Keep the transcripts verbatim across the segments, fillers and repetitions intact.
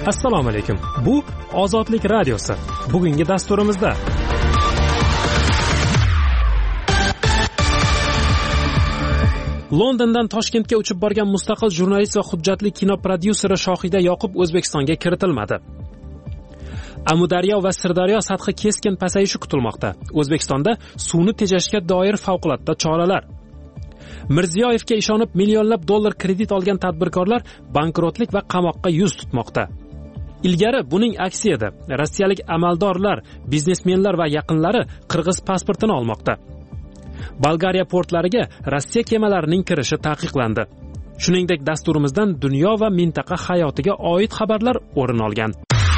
Assalomu alaykum. Bu Ozodlik radiosi. Bugungi dasturimizda Londondan Toshkentga uchib borgan mustaqil jurnalist va hujjatli kino prodyuseri Shohida Yoqub O'zbekistonga kiritilmadi. Amudaryo va Sirdaryo sathi keskin pasayishi kutilmoqda. O'zbekistonda suvni tejashga doir favqulodda choralar. Mirziyoyevga ishonib millionlab dollar kredit olgan tadbirkorlar bankrotlik va qamoqqa yuz tutmoqda. Ilgari buning aksi edi. Rossiyalik amaldorlar, biznesmenlar va yaqinlari qirg'iz pasportini olmoqda. Bolgariya portlariga Rossiya kemalarining kirishi taqiqlandi. Shuningdek, dasturimizdan dunyo va mintaqa hayotiga oid xabarlar o'rin olgan.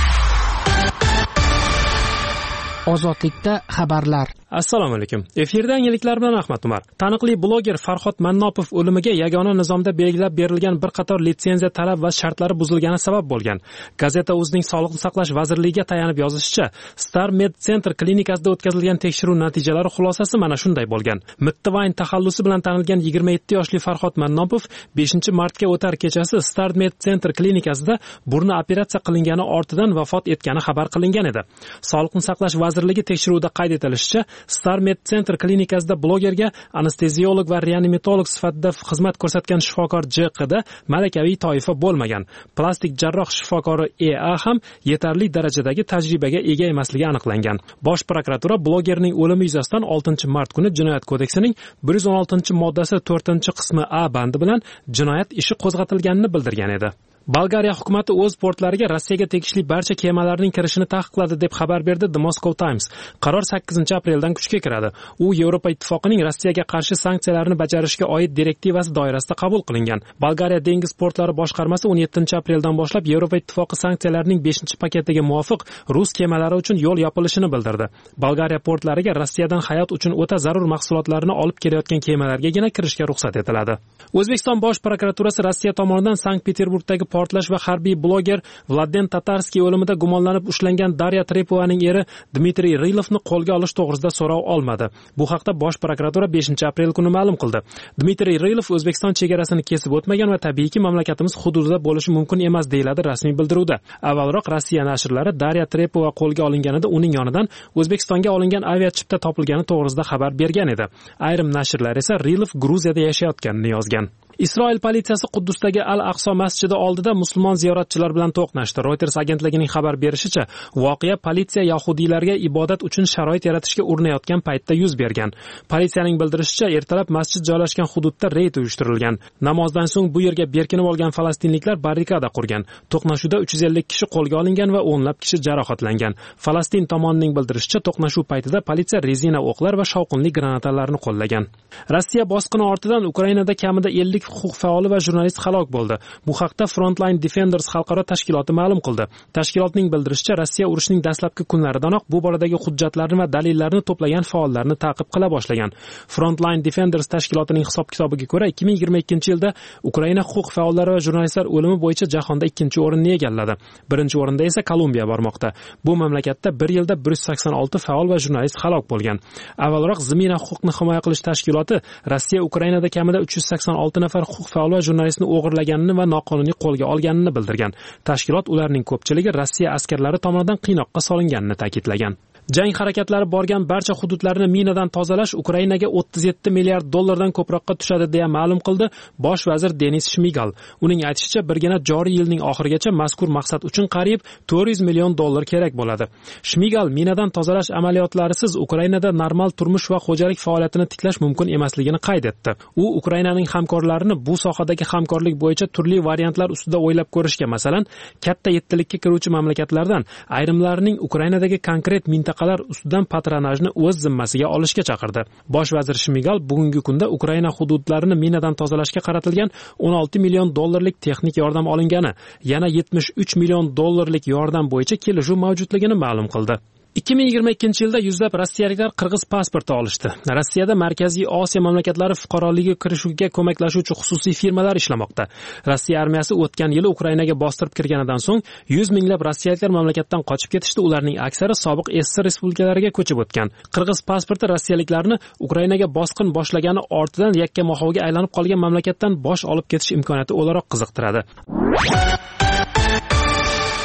Ozodlikda xabarlar. Assalomu alaykum. Efirda yangiliklar bilan Ahmad Umar. Taniqli bloger Farhod Mannopov o'limiga yagona nizomda belgilab berilgan bir qator litsenziya talab va shartlari buzilgani sabab bo'lgan. Gazeta o'zining Sog'liqni saqlash vazirligiga tayanib yozishicha, Star Med Center klinikasida o'tkazilgan tekshiruv natijalari xulosasi mana shunday bo'lgan. Mittivayn taxallusi bilan tanilgan yigirma yetti yoshli Farhod Mannopov beshinchi martga o'tar kechasi Star Med Center klinikasida burni operatsiya qilingani ortidan vafot etgani xabar qilingan edi. Sog'liqni saqlash vazirligi tekshiruvida qayd etilishicha, Star Med Center klinikasida blogerga anesteziolog va reanimatolog sifatida xizmat ko'rsatgan shifokor J Q da malakaviy toifa bo'lmagan. Plastik jarroh shifokori E A ham yetarli darajadagi tajribaga ega emasligi aniqlangan. Bosh prokuratura blogerning o'limi yuzasidan oltinchi mart kuni Jinoyat kodeksining bir yuz o'n oltinchi moddasi to'rtinchi qismi A bandi bilan jinoyat ishi qo'zg'atilganini bildirgan edi. Bolgariya hukumati o'z portlariga Rossiyaga tegishli barcha kemalarning kirishini taqiqladi deb xabar berdi The Moscow Times. Qaror sakkizinchi apreldan kuchga kiradi. U Yevropa ittifoqining Rossiyaga qarshi sanksiyalarni bajarishga oid direktivasi doirasida qabul qilingan. Bolgariya dengiz portlari boshqarmasi o'n yettinchi apreldan boshlab Yevropa ittifoqi sanksiyalarining beshinchi paketiga muvofiq rus kemalari uchun yo'l yopilishini bildirdi. Bolgariya portlariga Rossiyadan hayot uchun o'ta zarur mahsulotlarni olib kelayotgan kemalargagina kirishga ruxsat etiladi. O'zbekiston bosh prokuraturasi Rossiya tomonidan Sankt-Peterburgdagi portlash va harbiy bloger Vladen Tatarskiy o'limida gumonlanib ushlangan Darya Trepovaning eri Dmitriy Rilovni qo'lga olish to'g'risida so'rov olmadi. Bu haqda bosh prokuratura beshinchi aprel kuni ma'lum qildi. Dmitriy Rilov O'zbekiston chegarasini kesib o'tmagan va tabiiyki mamlakatimiz hududida bo'lishi mumkin emas deyiladi rasmiy bildiruvda. Avvalroq Rossiya nashrlari Darya Trepova qo'lga olinganida uning yonidan O'zbekistonga olingan aviachipta topilgani to'g'risida xabar bergan edi. Ayrim nashrlar esa Rilov Gruziyada yashayotganini yozgan. Isroil politsiyasi Quddusdagi Al-Aqso masjidi oldida musulmon ziyoratchilar bilan to'qnashdi. Reuters agentligining xabar berishicha, voqea politsiya yahudiylarga ibodat uchun sharoit yaratishga urinayotgan paytda yuz bergan. Politsiyaning bildirishicha, ertalab masjid joylashgan hududda reyd uyushtirilgan. Namozdan so'ng bu yerga berkinib olgan falastinliklar barrikada qurgan. To'qnashuvda uch yuz ellik kishi qo'lga olingan va o'nlab kishi jarohatlangan. Falastin tomonining bildirishicha, to'qnashuv paytida politsiya rezina o'qlar va shovqinli granatalarni qo'llagan. Rossiya bosqini ortidan Ukrainada kamida ellik huquq faoli va jurnalist halok bo'ldi. Bu haqda Frontline Defenders xalqaro tashkiloti ma'lum qildi. Tashkilotning bildirishicha, Rossiya urushining dastlabki kunlaridanoq bu boradagi hujjatlarni va dalillarni to'plagan faollarni ta'qib qila boshlagan. Frontline Defenders tashkilotining hisob-kitobiga ko'ra, ikki ming yigirma ikkinchi yilda Ukraina huquq faollari va jurnalistlar o'limi bo'yicha jahonda ikkinchi o'rinni egalladi. Birinchi o'rinda esa Kolumbiya bormoqda. Bu mamlakatda bir yilda bir yuz sakson olti faol va jurnalist halok bo'lgan. Avvalroq Zimina huquqni himoya qilish tashkiloti Rossiya Ukrainada kamida uch yuz sakson olti nafar huquq faol va jurnalistni o'g'irlaganini va noqonuniy qo'lga olganini bildirgan. Tashkilot ularning ko'pchiligi Rossiya askarlari tomonidan qiynoqqa solinganini ta'kidlagan. Jang harakatlari borgan barcha hududlarni minadan tozalash Ukrainaga o'ttiz yetti milliard dollardan ko'proqqa tushadi deya ma'lum qildi bosh vazir Denis Shmigal. Uning aytishicha, birgina joriy yilning oxirigacha mazkur maqsad uchun qariyb to'rt yuz million dollar kerak bo'ladi. Shmigal minadan tozalash amaliyotlarisiz Ukrainada normal turmush va xo'jalik faoliyatini tiklash mumkin emasligini qayd etdi. U Ukrainaning hamkorlarini bu sohadagi hamkorlik bo'yicha turli variantlar ustida o'ylab ko'rishga, masalan, katta yettilikka kiruvchi mamlakatlardan ayrimlarining Ukrainadagi konkret mintaqalar ustidan patronajni o'z zimmasiga olishga chaqirdi. Bosh vazir Shmigal bugungi kunda Ukraina hududlarini minadan tozalashga qaratilgan o'n olti million dollarlik texnik yordam olingani, yana yetmish uch million dollarlik yordam bo'yicha kelishuv mavjudligini ma'lum qildi. ikki ming yigirma ikkinchi yilda yuzlab rossiyaliklar qirg'iz pasporti olishdi. Rossiyada Markaziy Osiyo mamlakatlari fuqaroligiga kirishuvga ko'maklashuvchi xususiy firmalar ishlamoqda. Rossiya armiyasi o'tgan yili Ukrainaga bostirib kirganidan so'ng yuz minglab rossiyaliklar mamlakatdan qochib ketishdi. Ularning aksari sobiq S S R respublikalariga ko'chib o'tgan. Qirg'iz pasporti rossiyaliklarni Ukrainaga bosqin boshlagani ortidan yakka-mohovga aylanib qolgan mamlakatdan bosh olib ketish imkoniyati o'laroq qiziqtiradi.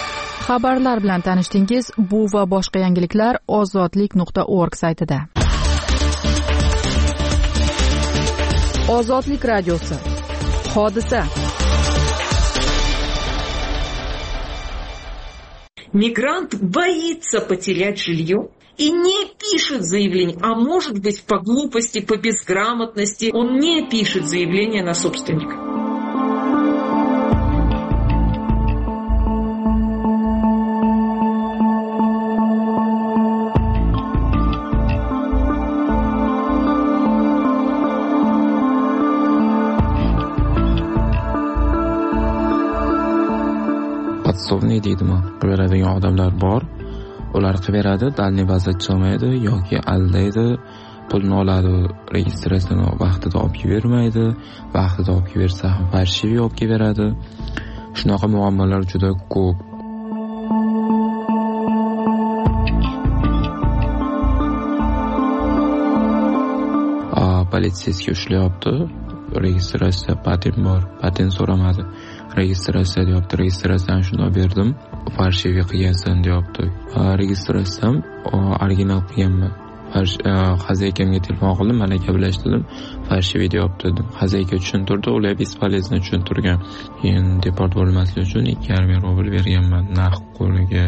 Xabarlar bilan tanishdingiz. Bu va boshqa yangiliklar ozodlik nuqta org saytida. Ozodlik radiosi. Hodisa. Мигрант боится потерять жилье и не пишет заявление, а может быть по глупости, по безграмотности он не пишет заявление на собственника. Podsovniy deydimi, beradigan odamlar bor. Ular qilaveradi, dalniy vaziyat chiqmaydi yoki aldaydi, pulni oladi, registratsiyani vaqtida olib bermaydi, vaqtida olib bersa ham farshiviy olib beradi. Shunaqa muammolar juda ko'p. A, politsiyasiga ushlayapti. Registratsiya patent bor, patent so'ramadi. Registratsiya deyapti, registratsiyani shunday berdim, farshiviy qilgansan deyapti. Registratsiyam original qilganman. Xazaykamga telefon qildim, malaka bilan ishladim, farshiviy deyapti dedim. Xazayka tushuntirdi, ular bespolezno tushuntirgan. Keyin deport bo'lmaslik uchun ikki yarim ming rubl berganman narx qo'liga.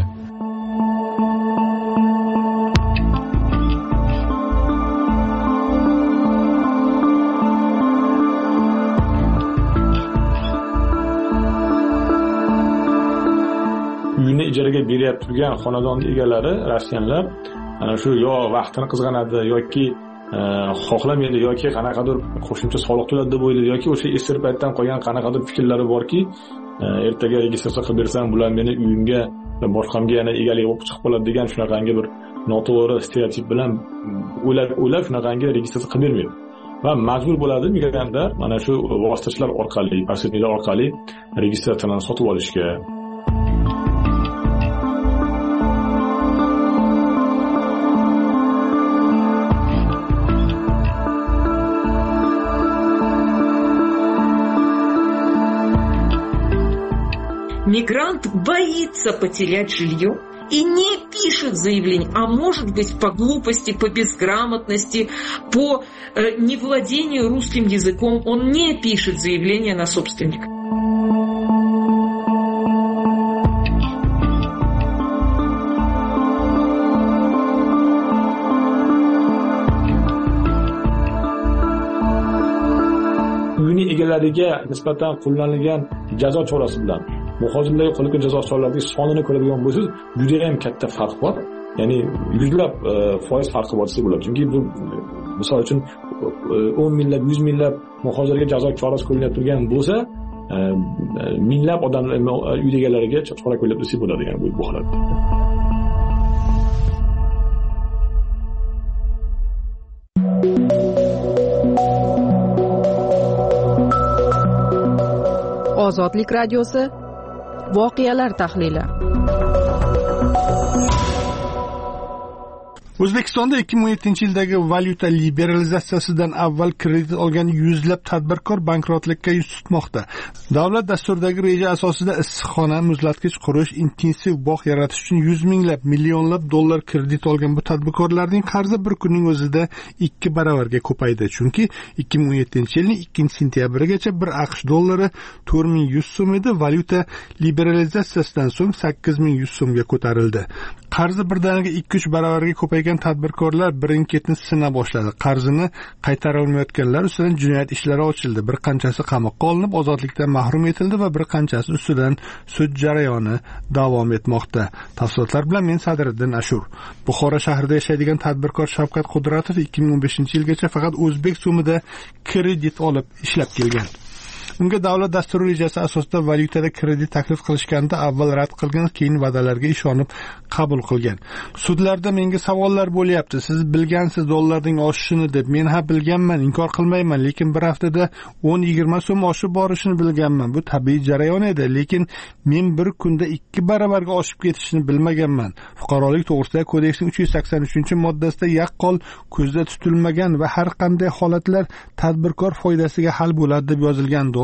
Uyini ijaraga berib turgan xonadon egalari, rossiyanlar, ana shu yo vaqtini qizg'anadi yoki xohlamaydi yoki qanaqadir qo'shimcha soliq to'ladi deb o'ylaydi yoki o'sha eski paytdan qolgan qanaqadir fikrlari borki, ertaga registratsiya qilib bersam, bular meni uyimga boshqamga yana egalik bo'lib chiqib qoladi degan shunaqangi bir noto'g'ri stereotip bilan o'ylab o'ylab shunaqangi registratsiya qilib bermaydi. Va majbur bo'ladi migrantlar mana shu vositachilar orqali, posredniklar orqali registratsiyani sotib olishga. Мигрант боится потерять жилье и не пишет заявление, а может быть по глупости, по безграмотности, по э, невладению русским языком он не пишет заявление на собственника. Uyini egalariga nisbatan qo'llanilgan jazo chorasi bilan muhojirlarga qo'llangan jazo choralarining sonini ko'radigan bo'lsangiz, juda ham katta farq bor. Ya'ni yuzlab foiz farqi bor desa bo'ladi. Chunki bu misol uchun o'n minglab, yuz minglab muhojirlarga jazo chorasi qo'llanib turgan bo'lsa, minglab odamlar uy egalariga chora qo'llanib desa bo'ladi, ya'ni bu holatda. Ozodlik radiosi. Voqealar tahlili. O'zbekistonda ikki ming o'n yettinchi yildagi valyuta liberalizatsiyasidan avval kredit olgan yuzlab tadbirkor bankrotlikka yuz tutmoqda. Davlat dasturidagi reja asosida issiqxona, muzlatgich qurish, intensiv bog' yaratish uchun yuz minglab, millionlab dollar kredit olgan bu tadbirkorlarning qarzi bir kunning o'zida ikki baravarga ko'paydi. Chunki ikki ming o'n yettinchi yilning ikkinchi sentyabrigacha bir AQSh dollari to'rt ming yuz so'm edi, valyuta liberalizatsiyasidan so'ng sakkiz ming yuz so'mga ko'tarildi. Qarzi birdaniga ikki uch baravarga ko'paygan tadbirkorlar birin-ketin sina boshladi. Qarzini qaytara olmayotganlar ustidan jinoyat ishlari ochildi. Bir qanchasi qamoqqa olinib, ozodlikdan mahrum etildi va bir qanchasi ustidan sud jarayoni davom etmoqda. Tafsilotlar bilan men Sadriddin Ashur. Buxoro shahrida yashaydigan tadbirkor Shavkat Qudratov ikki ming o'n beshinchi yilgacha faqat o'zbek so'mida kredit olib ishlab kelgan. Unga davlat dasturi rejasi asosida valyutada kredit taklif qilishganda avval rad qilgan, keyin va'dalarga ishonib qabul qilgan. Sudlarda menga savollar bo'lyapti. Siz bilgansiz dollarning oshishini deb. Men ha bilganman, inkor qilmayman, lekin bir haftada o'n yigirma so'm oshib borishini bilganman. Bu tabiiy jarayon edi, lekin men bir kunda ikki baravarga oshib ketishini bilmaganman. Fuqarolik to'g'risidagi kodeksning uch yuz sakson uchinchi moddasida yaqqol ko'zda tutilmagan va har qanday holatlar tadbirkor foydasiga hal bo'ladi deb yozilgan.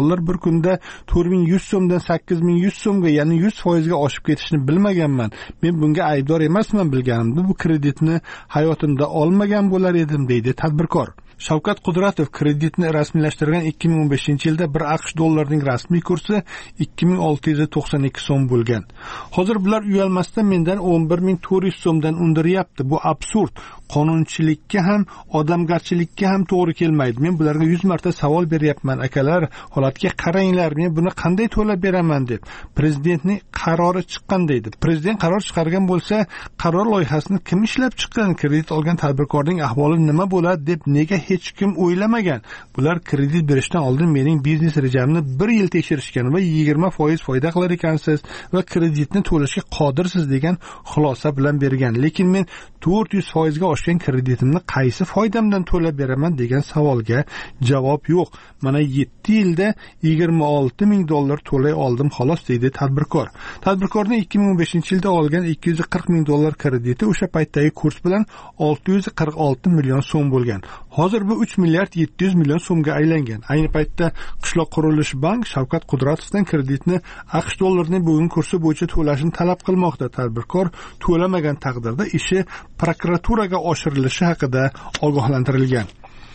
dollar bir kunda to'rt ming yuz so'mdan sakkiz ming yuz so'mga, ya'ni yuz foizga oshib ketishini bilmaganman. Men bunga aybdor emasman, bilganimda bu kreditni hayotimda olmagan bo'lar edim, deydi tadbirkor. Shavkat Qudratov kreditni rasmiylashtirgan ikki ming o'n beshinchi yilda bir aqsh dollarining rasmiy kursi ikki ming olti yuz to'qson ikki so'm bo'lgan. Hozir bular uyalmasdan mendan o'n bir ming to'rt yuz so'mdan undiryapti. Bu absurd. Qonunchilikka ham, odamgarchilikka ham to'g'ri kelmaydi. Men bularga yuz marta savol beryapman. Akalar, holatga qaranglar, men buni qanday to'lab beraman deb. Prezidentning qarori chiqqan deydi. Prezident qaror chiqargan bo'lsa, qaror loyihasini kim ishlab chiqqan? Kredit olgan tadbirkorning ahvoli nima bo'ladi deb nega hech kim o'ylamagan? Bular kredit berishdan oldin mening biznes rejamni bir yil tekshirishgan va yigirma foiz foyda qilar ekansiz va kreditni to'lashga qodirsiz degan xulosa bilan bergan. Lekin men to'rt yuz foizga oshgan kreditimni qaysi foydamdan to'lab beraman degan savolga javob yo'q. Mana yetti yilda yigirma olti ming dollar to'lay oldim xolos, deydi tadbirkor. Tadbirkorning ikki ming o'n beshinchi yilda olgan ikki yuz qirq ming dollar krediti o'sha paytdagi kurs bilan olti yuz qirq olti million so'm bo'lgan. Hozir bu uch milliard yetti yuz million so'mga aylangan. Ayni paytda Qishloq qurilish bank Shavkat Qudratovdan kreditni aqsh dollarining bugungi kursi bo'yicha to'lashini talab qilmoqda. Tadbirkor to'lamagan taqdirda ishi prokuraturaga oshirilishi haqida ogohlantirilgan.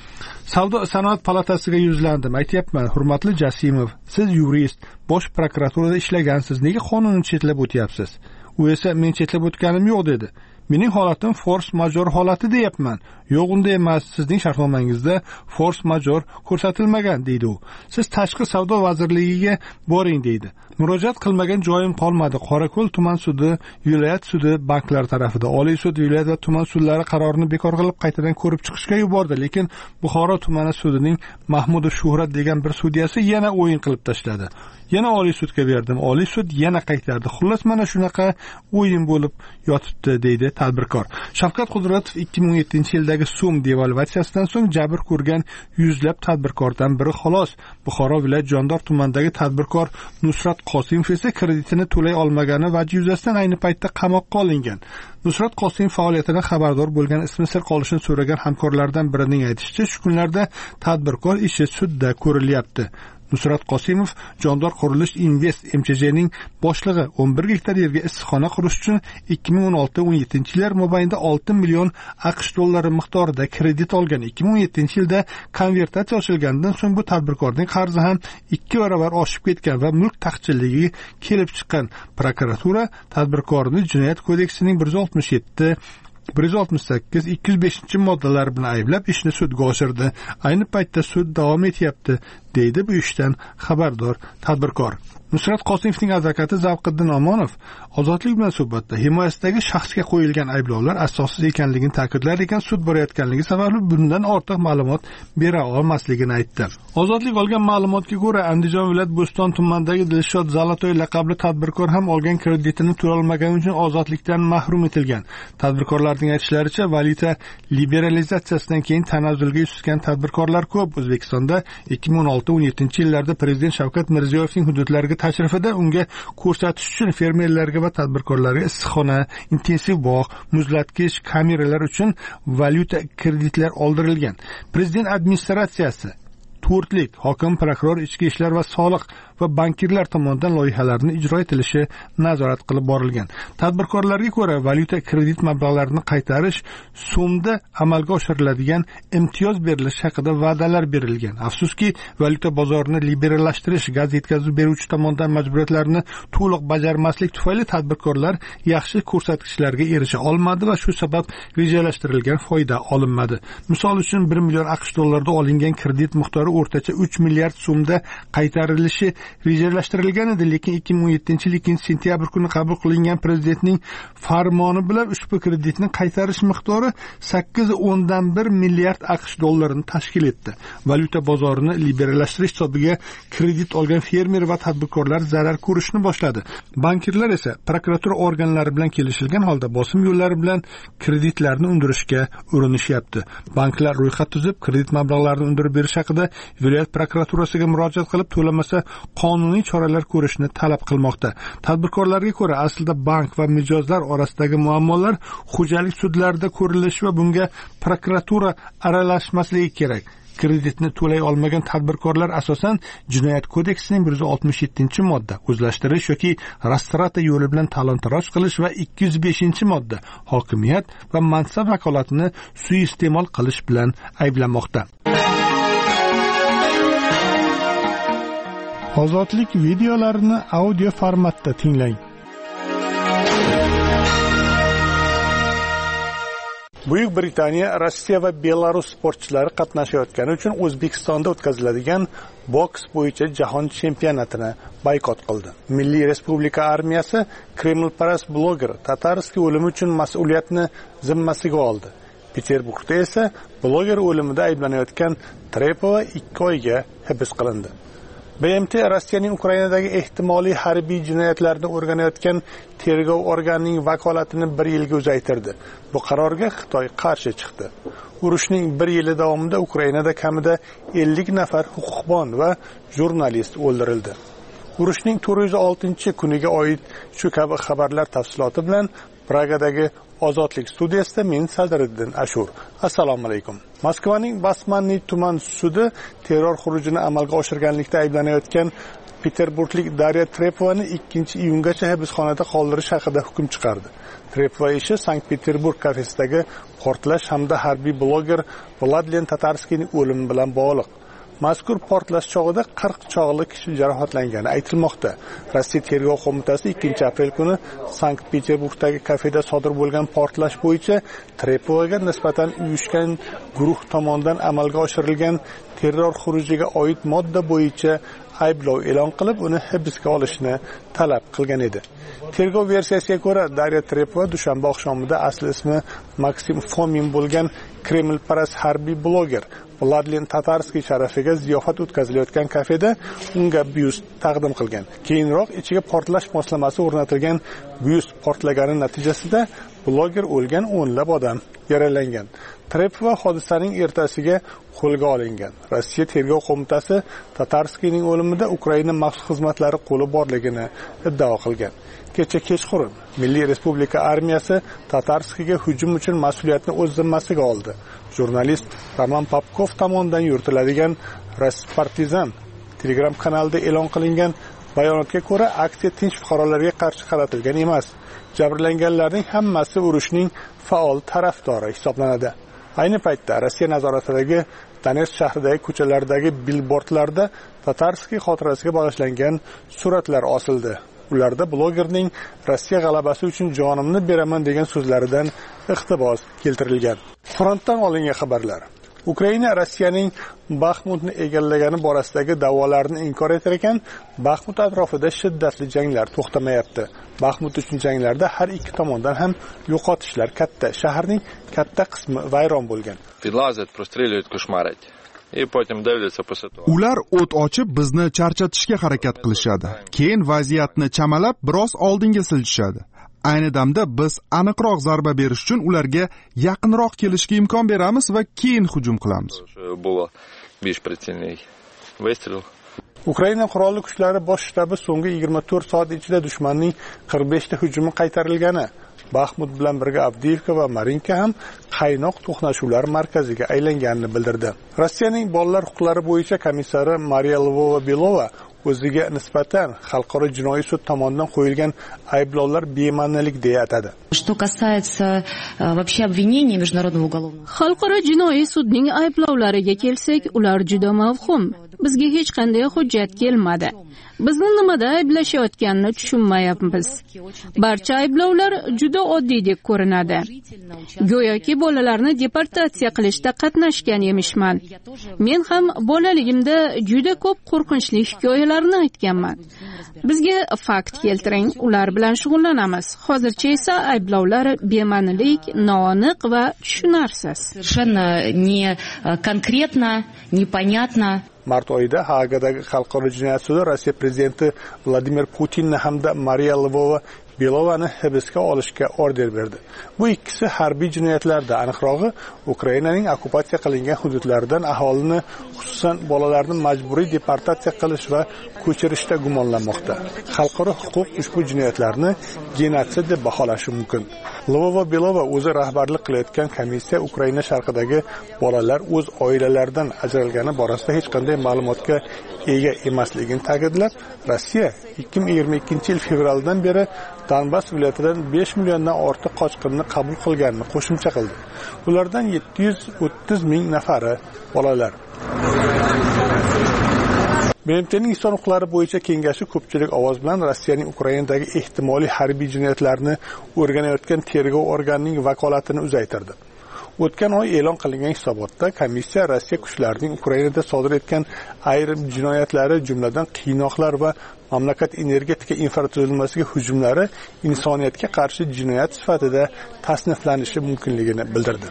Savdo sanoat palatasiga yuzlandim. Aytayapman, hurmatli Jasimov, siz yurist, bosh prokuraturada ishlagansiz. Nega qonunni chetlab o'tyapsiz? U esa men chetlab o'tganim yo'q dedi. Mening holatim force majeure holati deyapman. Yo'q, unday emas. Sizning shartnomangizda force majeure ko'rsatilmagan, deydi u. Siz tashqi savdo vazirligiga boring, deydi. Murojaat qilmagan joyim qolmadi. Qorako'l tuman sudi, viloyat sudi banklar tarafida, Oliy sud, viloyat va tuman sudlari qarorini bekor qilib qaytadan ko'rib chiqishga yubordi. Lekin Buxoro tumani sudining Mahmudov Shuhrat degan bir sudyasi yana o'yin qilib tashladi. Yana Oliy sudga berdim. Oliy sud yana qaytardi. Xullas mana shunaqa o'yin bo'lib yotibdi, deydi tadbirkor. Shavkat Qudratov ikki ming o'n yettinchi yildagi so'm devalvatsiyasidan so'ng jabr ko'rgan yuzlab tadbirkordan biri xolos. Buxoro viloyat Jondor tumanidagi tadbirkor Nusrat Qosimov esa kreditini to'lay olmagani vajhi yuzasidan ayni paytda qamoqqa olingan. Nusrat Qosimov faoliyatidan xabardor bo'lgan, ismi sir qolishini so'ragan hamkorlardan birining aytishicha, shu kunlarda tadbirkor ishi sudda ko'rilyapti. Nusrat Qosimov Jondor qurilish Invest M Ch J'ning boshlig'i o'n bir gektar yerga issiqxona qurish uchun ikki ming o'n olti o'n yettinchi yillar mobaynida olti million aqsh dollari miqdorida kredit olgan. ikki ming o'n yettinchi yilda konvertatsiya ochilgandan so'ng bu tadbirkorning qarzi ham ikki barobar oshib ketgan va mulk taqchilligi kelib chiqqan. Prokuratura tadbirkorni Jinoyat kodeksining bir yuz oltmish yetti bir yuz oltmish sakkiz ikki yuz beshinchi moddalar bilan ayblab ishni sudga oshirdi. Ayni paytda sud davom etyapti, deydi bu ishdan xabardor tadbirkor. Nusrat Qosimovning advokati Zavqiddin Omonov Ozodlik bilan suhbatda himoyasidagi shaxsga qo'yilgan ayblovlar asossiz ekanligini ta'kidlar ekan, sud borayotganligi sababli bundan ortiq ma'lumot bera olmasligini aytdi. Ozodlik olgan ma'lumotga ko'ra, Andijon viloyat Bo'ston tumanidagi Dilshod Zalotoy laqabli tadbirkor ham olgan kreditini to'lay olmagani uchun ozodlikdan mahrum etilgan. Tadbirkorlarning aytishlaricha, valyuta liberalizatsiyasidan keyin tanazzulga yuz tutgan tadbirkorlar ko'p. O'zbekistonda ikki ming o'n olti o'n yettinchi yillarda Prezident Shavkat Mirziyoyevning hududlariga tashrifida unga ko'rsatish uchun fermerlarga va tadbirkorlarga issiqxona, intensiv bog', muzlatgich, kameralar uchun valyuta kreditlar oldirilgan. Prezident administratsiyasi to'rtlik hokim, prokuror, ichki ishlar va soliq va bankirlar tomonidan loyihalarni ijro etilishi nazorat qilib borilgan. Tadbirkorlarga ko'ra, valyuta kredit mablag'larini qaytarish so'mda amalga oshiriladigan imtiyoz berilishi haqida va'dalar berilgan. Afsuski, valyuta bozorini liberallashtirish, gaz yetkazib beruvchi tomonidan majburiyatlarni to'liq bajarmaslik tufayli tadbirkorlar yaxshi ko'rsatkichlarga erisha olmadi va shu sabab rejalashtirilgan foyda olinmadi. Misol uchun, bir million aqsh dollarida olingan kredit miqdori o'rtacha uch milliard so'mda qaytarilishi rejalashtirilgan edi, lekin ikki ming o'n yettinchi yil ikkinchi sentyabr kuni qabul qilingan prezidentning farmoni bilan ushbu kreditni qaytarish miqdori sakkiz o'ndan bir milliard aqsh dollarini tashkil etdi. Valyuta bozorini liberallashtirish hisobiga kredit olgan fermer va tadbirkorlar zarar ko'rishni boshladi. Bankirlar esa prokuratura organlari bilan kelishilgan holda bosim yo'llari bilan kreditlarni undirishga urinishyapti. Banklar ro'yxat tuzib, kredit mablag'larini undirib berish haqida viloyat prokuraturasiga murojaat qilib, to'lamasa qonuniy choralar ko'rishni talab qilmoqda. Tadbirkorlarga ko'ra, aslida bank va mijozlar orasidagi muammolar xo'jalik sudlarida ko'rilishi va bunga prokuratura aralashmasligi kerak. kreditni to'lay olmagan tadbirkorlar asosan Jinoyat kodeksining bir yuz oltmish yettinchi modda o'zlashtirish yoki rastrata yo'li bilan talon-taroj qilish va ikki yuz beshinchi modda hokimiyat va mansab vakolatini suiiste'mol qilish bilan ayblanmoqda. Ozodlik videolarini audio formatda tinglang. Buyuk Britaniya Rossiya va Belarus sportchilari qatnashayotgani uchun O'zbekistonda o'tkaziladigan boks bo'yicha jahon chempionatini boykot qildi. Milliy Respublika armiyasi Kremlparast bloger Tatarskiy o'limi uchun mas'uliyatni zimmasiga oldi. Peterburgda esa bloger o'limida ayblanayotgan Trepova ikki oyga hibs qilindi. B M T Rossiyaning Ukrainadagi ehtimoliy harbiy jinoyatlarni o'rganayotgan tergov organining vakolatini bir yilga uzaytirdi. Bu qarorga Xitoy qarshi chiqdi. Urushning bir yili davomida Ukrainada kamida ellik nafar huquqbon va jurnalist o'ldirildi. Urushning to'rt yuz oltinchi kuniga oid shu kabi xabarlar tafsiloti bilan Pragadagi Ozodlik studiyasida men Sadriddin Ashur. Assalomu alaykum. Moskvaning Basmanniy tuman sudi terror xurujini amalga oshirganlikda ayblanayotgan Peterburglik Darya Trepovani ikkinchi iyungacha hibsxonada qoldirish haqida hukm chiqardi. Trepova ishi Sankt-Peterburg kafesidagi portlash hamda harbiy bloger Vladlen Tatarskiyning o'limi bilan bog'liq. Mazkur portlash chog'ida qirq chog'li kishi jarohatlangani aytilmoqda. Rossiya tergov qo'mitasi ikkinchi aprel kuni Sankt-Peterburgdagi kafeda sodir bo'lgan portlash bo'yicha Trepovaga nisbatan uyushgan guruh tomonidan amalga oshirilgan terror xurujiga oid modda bo'yicha ayblov e'lon qilib, uni hibsga olishni talab qilgan edi. Tergov versiyasiga ko'ra, Darya Trepova dushanba oqshomida asli ismi Maksim Fomin bo'lgan Kremlparast harbiy bloger Vladlen Tatarskiy sharafiga ziyofat o'tkazilayotgan kafeda unga byust taqdim qilgan. Keyinroq ichiga portlash moslamasi o'rnatilgan byust portlagani natijasida bloger o'lgan, o'nlab odam yaralangan. Trepova hodisaning ertasiga qo'lga olingan. Rossiya tergov qo'mitasi Tatarskiyning o'limida Ukraina maxsus xizmatlari qo'li borligini iddao qilgan. Kecha kechqurun Milliy Respublika armiyasi Tatarskiyga hujum uchun mas'uliyatni o'z zimmasiga oldi. Jurnalist Roman Popkov tomonidan yuritiladigan Raspartizan Telegram kanalida e'lon qilingan bayonotga ko'ra, aksiya tinch fuqarolarga qarshi qaratilgan emas. Jabrlanganlarning hammasi urushning faol tarafdori hisoblanadi. Ayni paytda Rossiya nazoratidagi Donetsk shahridagi ko'chalardagi billbordlarda Tatarskiy xotirasiga bag'ishlangan suratlar osildi. Ularda blogerning Rossiya g'alabasi uchun jonimni beraman degan so'zlaridan iqtibos keltirilgan. Frontdan olingan xabarlar. Ukraina Rossiyaning Baxmutni egallagani borasidagi da'volarni inkor etar ekan, Baxmut atrofida shiddatli janglar to'xtamayapti. Baxmut uchun janglarda har ikki tomondan ham yo'qotishlar katta. Shaharning katta qismi vayron bo'lgan. Ular o't ochib bizni charchatishga harakat qilishadi. Keyin vaziyatni chamalab biroz oldinga siljishadi. Ayni damda biz aniqroq zarba berish uchun ularga yaqinroq kelishga imkon beramiz va keyin hujum qilamiz. Ukraina qurolli kuchlari bosh shtabi so'nggi yigirma to'rt soat ichida dushmanning qirq beshta hujumi qaytarilgani, Baxmut bilan birga Avdiivka va Marinka ham qaynoq to'qnashuvlar markaziga aylanganini bildirdi. Rossiyaning bolalar huquqlari bo'yicha komissari Mariya Lvova-Belova o'ziga nisbatan xalqaro jinoiy sud tomonidan qo'yilgan ayblovlar bema'nilik deya atadi. Что касается вообще обвинений международного уголовного xalqaro jinoiy sudning ayblovlariga kelsak, ular juda mavhum. Bizga hech qanday hujjat kelmadi. Bizni nimada ayblashayotganini tushunmayapmiz. Barcha ayblovlar juda oddiydek ko'rinadi. Go'yoki bolalarni deportatsiya qilishda qatnashgan emishman. Men ham bolaligimda juda ko'p qo'rqinchli hikoyalarni aytganman. Bizga fakt keltiring, ular bilan shug'ullanamiz. Hozircha esa ayblovlar bema'nilik, noaniq va tushunarsiz. Совершенно не конкретно, непонятно. Mart oyida Haagadagi xalqaro jinoyat sudi Rossiya prezidenti Vladimir Putinni hamda Mariya Lvova Belovani hibsga olishga order berdi. Bu ikkisi harbiy jinoyatlarda, aniqrog'i Ukrainaning okupatsiya qilingan hududlaridan aholini, xususan bolalarni majburiy deportatsiya qilish va ko'chirishda gumonlanmoqda. Xalqaro huquq ushbu jinoyatlarni genotsid deb baholashi mumkin. Lyubova Belova o'zi rahbarlik qilayotgan komissiya Ukraina sharqidagi bolalar o'z oilalaridan ajralgani borasida hech qanday ma'lumotga ega emasligini ta'kidlab, Rossiya ikki ming yigirma ikkinchi yil fevraldan beri Donbass viloyatidan besh milliondan ortiq qochqinni qabul qilganini qo'shimcha qildi. Ulardan yetti yuz o'ttiz ming nafari bolalar. B M T'ning inson huquqlari bo'yicha kengashi ko'pchilik ovoz bilan Rossiyaning Ukrainadagi ehtimoliy harbiy jinoyatlarni o'rganayotgan tergov organining vakolatini uzaytirdi. O'tgan oy e'lon qilingan hisobotda komissiya Rossiya kuchlarining Ukrainada sodir etgan ayrim jinoyatlari, jumladan qiynoqlar va mamlakat energetika infratuzilmasiga hujumlari insoniyatga qarshi jinoyat sifatida tasniflanishi mumkinligini bildirdi.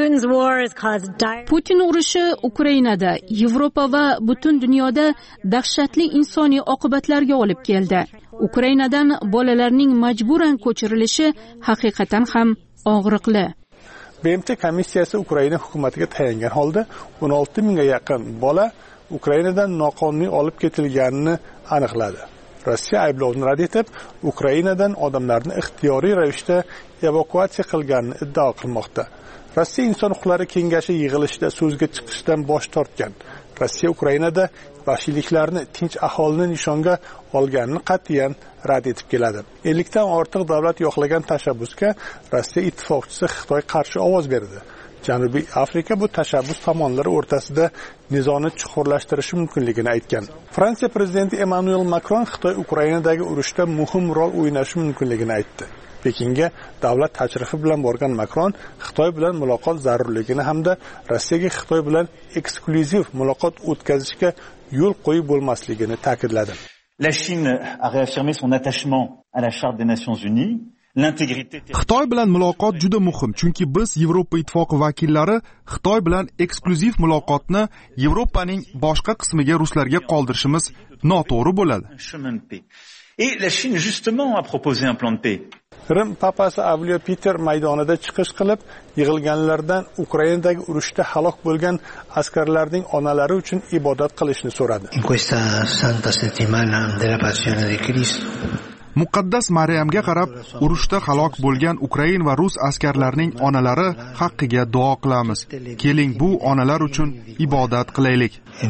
Putin urushi Ukrainada, Yevropa va butun dunyoda dahshatli insoniy oqibatlarga olib keldi. Ukrainadan bolalarning majburan ko'chirilishi haqiqatan ham og'riqli. B M T komissiyasi Ukraina hukumatiga tayangan holda o'n olti mingga yaqin bola Ukrainadan noqonuniy olib ketilganini aniqladi. Rossiya ayblovni rad etib, Ukrainadan odamlarni ixtiyoriy ravishda evakuatsiya qilganini iddao qilmoqda. Rossiya Inson huquqlari kengashi yig'ilishida so'zga chiqishdan bosh tortgan. Rossiya Ukrainada vahshiyliklarni tinch aholini nishonga olganini qat'iyan rad etib keladi. ellik dan ortiq davlat yo'qlagan tashabbusga Rossiya ittifoqchisi Xitoy qarshi ovoz berdi. Janubiy Afrika bu tashabbus tomonlari o'rtasida nizoni chuqurlashtirishi mumkinligini aytgan. Fransiya prezidenti Emmanuel Macron Xitoy Ukrainadagi urushda muhim rol o'ynashi mumkinligini aytdi. Pekinga davlat tashrifi bilan borgan Macron Xitoy bilan muloqot zarurligini hamda Rossiyaga Xitoy bilan eksklyuziv muloqot o'tkazishga yo'l qo'yib bo'lmasligini ta'kidladi. La Chine a réaffirmé son attachement à la Charte des Nations Unies. Xitoy bilan muloqot juda muhim, chunki biz Yevropa ittifoqi vakillari Xitoy bilan eksklyuziv muloqotni Yevropaning boshqa qismiga ruslarga qoldirishimiz noto'g'ri bo'ladi. Et la Chine justement a proposé un plan de paix. Rim papasi Avliyo Peter maydonida chiqish qilib, yig'ilganlardan Ukrainadagi urushda halok bo'lgan askarlarning onalari uchun ibodat qilishni so'radi. In questa santa settimana della passione di Cristo Muqaddas Maryamga qarab, urushda halok bo'lgan Ukrain va rus askarlarining onalari haqqiga duo qilamiz. Keling, bu onalar uchun ibodat qilaylik.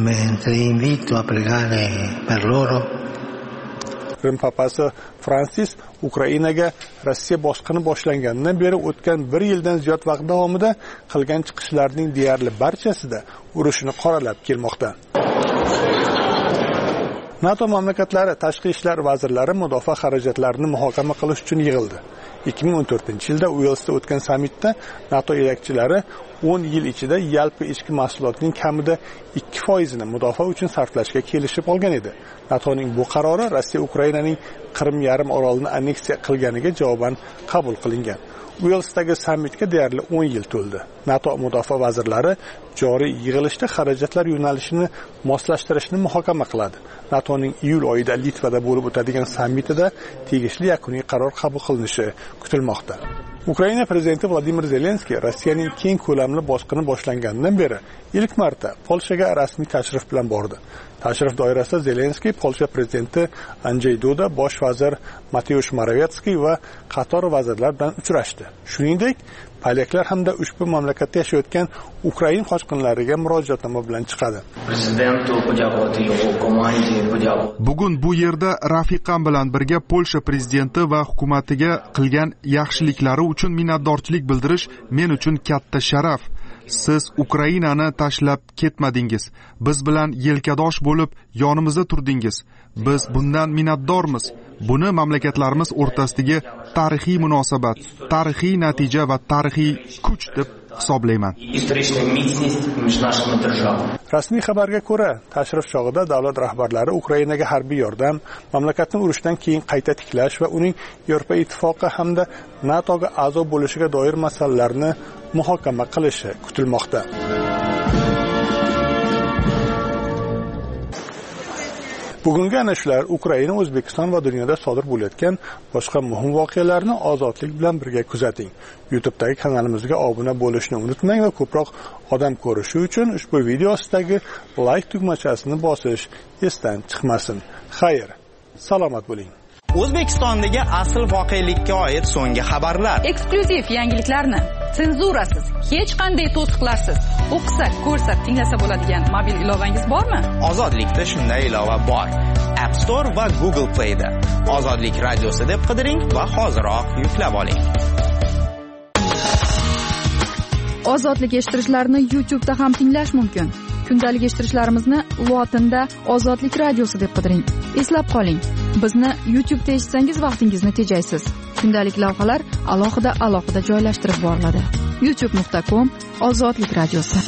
Rim papasi Fransis Ukrainaga Rossiya bosqini boshlanganidan beri o'tgan bir yildan ziyod vaqt davomida qilgan chiqishlarining deyarli barchasida urushni qoralab kelmoqda. NATO mamlakatlari tashqi ishlar vazirlari mudofaa xarajatlarini muhokama qilish uchun yig'ildi. ikki ming o'n to'rtinchi yilda Uelsda o'tgan sammitda NATO yetakchilari o'n yil ichida yalpi ichki mahsulotning kamida ikki foizini mudofaa uchun sarflashga kelishib olgan edi. NATOning bu qarori Rossiya Ukrainaning Qrim yarim orolini anneksiya qilganiga javoban qabul qilingan. Uelsdagi sammitga deyarli o'n yil to'ldi. NATO mudofaa vazirlari joriy yig'ilishda xarajatlar yo'nalishini moslashtirishni muhokama qiladi. NATOning iyul oyida Litvada bo'lib o'tadigan sammitida tegishli yakuniy qaror qabul qilinishi kutilmoqda. Ukraina prezidenti Vladimir Zelenskiy Rossiyaning keng ko'lamli bosqini boshlanganidan beri ilk marta Polshaga rasmiy tashrif bilan bordi. Tashrif doirasida Zelenskiy Polsha prezidenti Andrzej Duda, bosh vazir Mateusz Morawiecki va qator vazirlar bilan uchrashdi. Shuningdek, polyaklar hamda ushbu mamlakatda yashayotgan Ukrain qochqinlariga murojaatnoma bilan chiqadi. Bugun bu yerda rafiqam bilan birga Polsha prezidenti va hukumatiga qilgan yaxshiliklari uchun minnatdorchilik bildirish men uchun katta sharaf. Siz Ukrainani tashlab ketmadingiz. Biz bilan yelkadosh bo'lib yonimizda turdingiz. Biz bundan minnatdormiz. Buni mamlakatlarimiz o'rtasidagi tarixiy munosabat, tarixiy natija va tarixiy kuch deb hisoblayman. Rasmiy xabarga ko'ra, tashrif chog'ida davlat rahbarlari Ukrainaga harbiy yordam, mamlakatni urushdan keyin qayta tiklash va uning Yevropa ittifoqi hamda NATOga a'zo bo'lishiga doir masalalarni muhokama qilishi kutilmoqda. Bugungi ana shular Ukraina, O'zbekiston va dunyoda sodir bo'layotgan boshqa muhim voqealarni ozodlik bilan birga kuzating. YouTube'dagi kanalimizga obuna bo'lishni unutmang va ko'proq odam ko'rishi uchun ushbu video ostidagi like tugmachasini bosish esdan chiqmasin. Xayr, salomat bo'ling. O'zbekistondagi asl voqelikka oid so'nggi xabarlar. Eksklyuziv yangiliklarni senzurasiz, hech qanday to'siqlarsiz o'qisa, ko'rsa, tinglasa bo'ladigan mobil ilovangiz bormi? Ozodlikda shunday ilova bor. App Store va Google Play'da. Ozodlik radiosi deb qidiring va hoziroq yuklab oling. Ozodlik eshittirishlarni YouTube'da ham tinglash mumkin. Kundalik eshittirishlarimizni lotinda Ozodlik radiosi deb qidiring. Eslab qoling, bizni YouTube'da eshitsangiz vaqtingizni tejaysiz. Kundalik lavhalar alohida alohida joylashtirib boriladi. youtube nuqta com Ozodlik radiosi.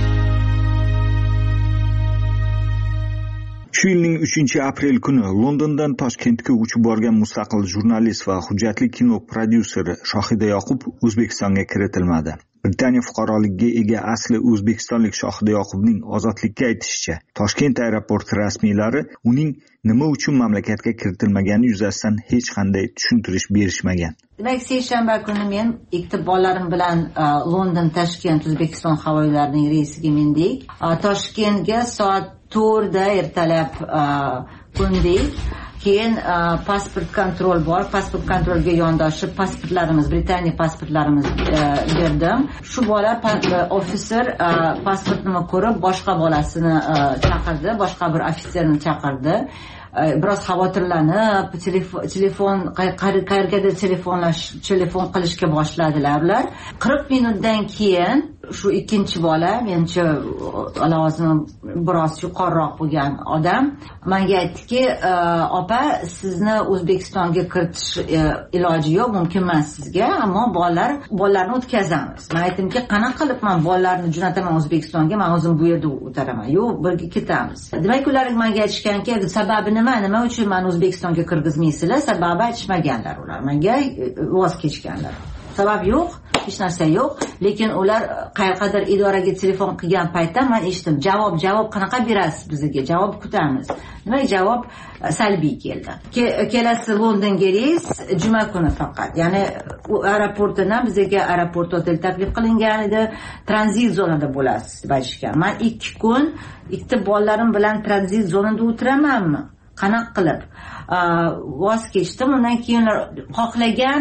Shu yilning uchinchi aprel kuni Londondan Toshkentga uchib borgan mustaqil jurnalist va hujjatli kino prodyuseri Shohida Yoqub O'zbekistonga kiritilmadi. Britaniya fuqaroligiga ega asli o'zbekistonlik Shohida Yoqubning ozodlikka aytishicha, Toshkent aeroporti rasmiylari uning nima uchun mamlakatga kiritilmagani yuzasidan hech qanday tushuntirish berishmagan. Demak, seshanba kuni men ikkita bolalarim bilan London Toshkent O'zbekiston havo yo'llarining reysiga mindik. Toshkentga soat to'rtda ertalab qo'ndik. Keyin pasport kontrol bor. Pasport kontrolga yondoshib pasportlarimiz, Britaniya pasportlarimizni berdim. Shu bola officer pasportni ko'rib boshqa bolasini chaqirdi, boshqa bir ofitserni chaqirdi. Biroz xavotirlanib, telefon telefon qayergadir telefonlash, telefon qilishga boshladilar ular. qirq minutdan keyin shu ikkinchi bola, menimcha lavozimi biroz yuqoriroq bo'lgan odam menga aytdiki, opa, sizni O'zbekistonga kiritish iloji yo'q, mumkin emas sizga, ammo bolalar bolalarni o'tkazamiz. Men aytdimki, qanaqa qilib men bolalarni jo'nataman O'zbekistonga, men o'zim bu yerda o'taraman. Yo'q, birga ketamiz. Demak, ular menga aytishganki, sababi nima, nima uchun meni O'zbekistonga kirgizmaysizlar? Sababi aytishmaganlar ular. Menga voz kechganlar. Sabab yo'q, hech narsa yo'q, lekin ular qayerqadir idoraga telefon qilgan paytda men eshitdim, javob javob qanaqa berasiz bizga? Javob kutamiz. Nima javob salbiy keldi. Kelasi Londonga reys juma kuni faqat. Ya'ni u aeroportdan bizga aeroport hotel taklif qilingan edi, tranzit zonada bo'lasiz deb aytishgan. Men ikki kun ikkita bolalarim bilan tranzit zonada o'tiramanmi? Qanaqa qilib? Voz kechdim. Undan keyin xohlagan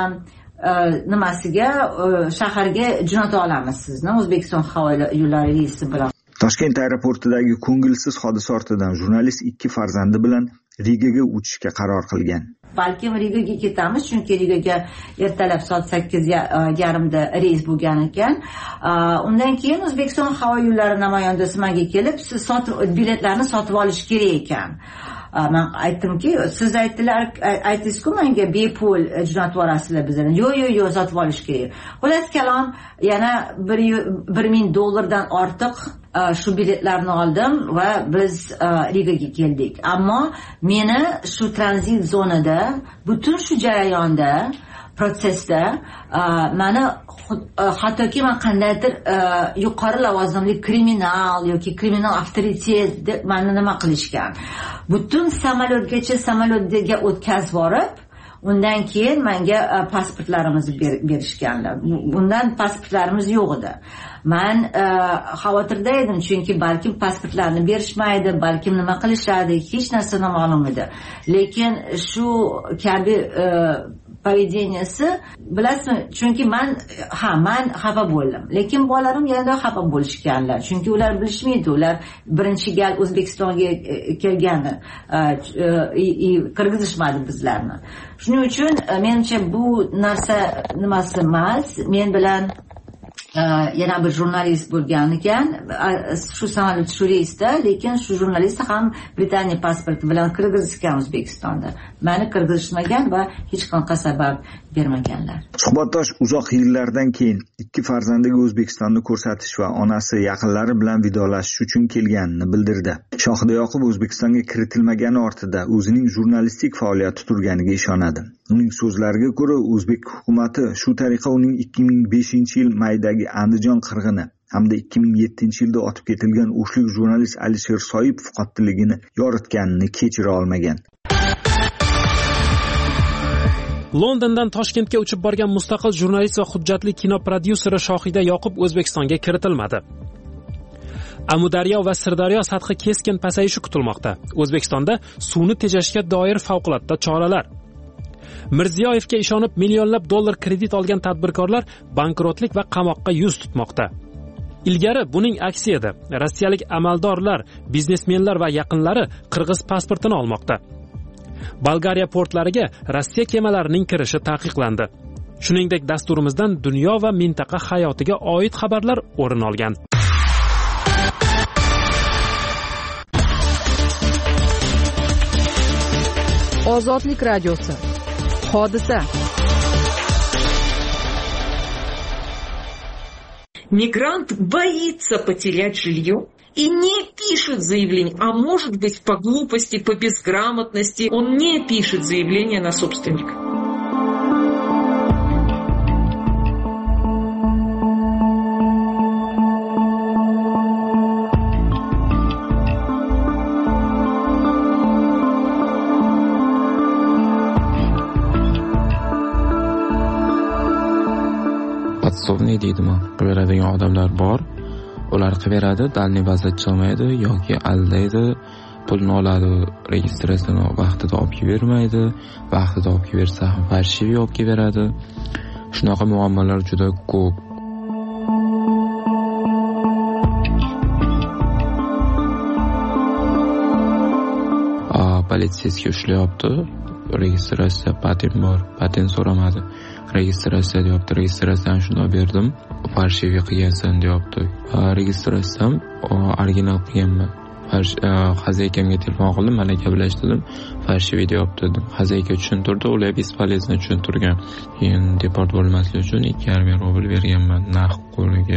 nimasiga shaharga jo'nata olamiz sizni O'zbekiston havo yo'llari reysi bilan. Toshkent aeroportidagi ko'ngilsiz hodisa ortidan jurnalist ikki farzandi bilan Rigaga uchishga qaror qilgan. Balkim Rigaga ketamiz, chunki Rigaga ertalab soat sakkiz yarimda reys bo'lgan ekan. Undan keyin O'zbekiston havo yo'llari namoyandasi menga kelib, siz sotib biletlarni sotib olish kerak ekan. Men aytdimki, siz aytdilar, aytdingiz-ku menga bepul jo'natib yuborasizlar bizni. Yo'q, yo'q, yo'q, sotib olish kerak. Xullas kalom, yana bir ming dollardan ortiq shu biletlarni oldim va biz Rigaga keldik. Ammo meni shu tranzit zonada, butun shu jarayonda, protsesda meni hattoki men qandaydir yuqori lavozimli kriminal yoki kriminal avtoritet deb meni nima qilishgan. Butun samolyotgacha samolyotga o'tkazib borib, undan keyin menga pasportlarimizni berishganlar. Bundan pasportlarimiz yo'q edi. Men xavotirda edim, chunki balkim pasportlarni berishmaydi, balkim nima qilishadi, hech narsa noma'lum edi. Lekin shu kabi поведенияsi, bilasizmi, chunki men ha men xafa bo'ldim, lekin bolalarim yana xafa bo'lishganlar, chunki ular bilishmaydi, ular birinchi gal O'zbekistonga kelgani, kirgizishmadi bizlarni. Shuning uchun menimcha bu narsa nimasi emas, men bilan yana bir jurnalist bo'lgan ekan, shu samolyot shu reysda, lekin shu jurnalist ham Britaniya pasporti bilan kirgizishgan O'zbekistonda. Meni kirgizishmagan va hech qanaqa sabab bermaganlar. Suhbatdosh uzoq yillardan keyin ikki farzandiga O'zbekistonni ko'rsatish va onasi yaqinlari bilan vidolashish uchun kelganini bildirdi. Shohida Yoqub O'zbekistonga kiritilmagani ortida o'zining jurnalistik faoliyati turganiga ishonadi. Uning so'zlariga ko'ra, o'zbek hukumatı shu tariqa uning ikki ming beshinchi yil maydagi Andijon qirg'ini hamda ikki ming yettinchi yilda otib ketilgan o'shlik jurnalist Alisher Soipov qotilligini yoritganini kechira olmagan. Londondan Toshkentga uchib borgan mustaqil jurnalist va hujjatli kino prodyuseri Shohida Yoqub O'zbekistonga kiritilmadi. Amudaryo va Sirdaryo sathi keskin pasayishi kutilmoqda. O'zbekistonda suvni tejashga doir favqulodda choralar. Mirziyoyevga ishonib millionlab dollar kredit olgan tadbirkorlar bankrotlik va qamoqqa yuz tutmoqda. Ilgari buning aksi edi. Rossiyalik amaldorlar, biznesmenlar va yaqinlari qirg'iz pasportini olmoqda. Bolgariya portlariga Rossiya kemalarining kirishi taqiqlandi. Shuningdek, dasturimizdan dunyo va mintaqa hayotiga oid xabarlar o'rin olgan. Ozodlik radiosi. Hodisa. Мигрант боится потерять жилье и не пишет заявление, а может быть по глупости, по безграмотности, он не пишет заявление на собственника. Podsovniy deydimi? Qiladigan odamlar bor. Ular qilaveradi, dalniy bazatchi olmaydi yoki aldaydi, pulni oladi, registratsiyani vaqtida olib bermaydi, vaqtida olib bersa ham farshiy olib beradi. Shunaqa muammolar juda ko'p. Politsiyasiga ushlayapti. Registratsiya patent bor, patent so'ramadi. Registratsiya deyapti, registratsiyani shunday berdim. Farshiy qilgansan deyapti. Registratsiyam original qilganman. Xazaykamga telefon qildim, malaka bilan ishladim. Farshiy deyapti dedim. Xazayka tushuntirdi, ular bespolezno tushuntirgan. Keyin deport bo'lmaslik uchun ikki yarim ming rubl berganman naqd qo'liga.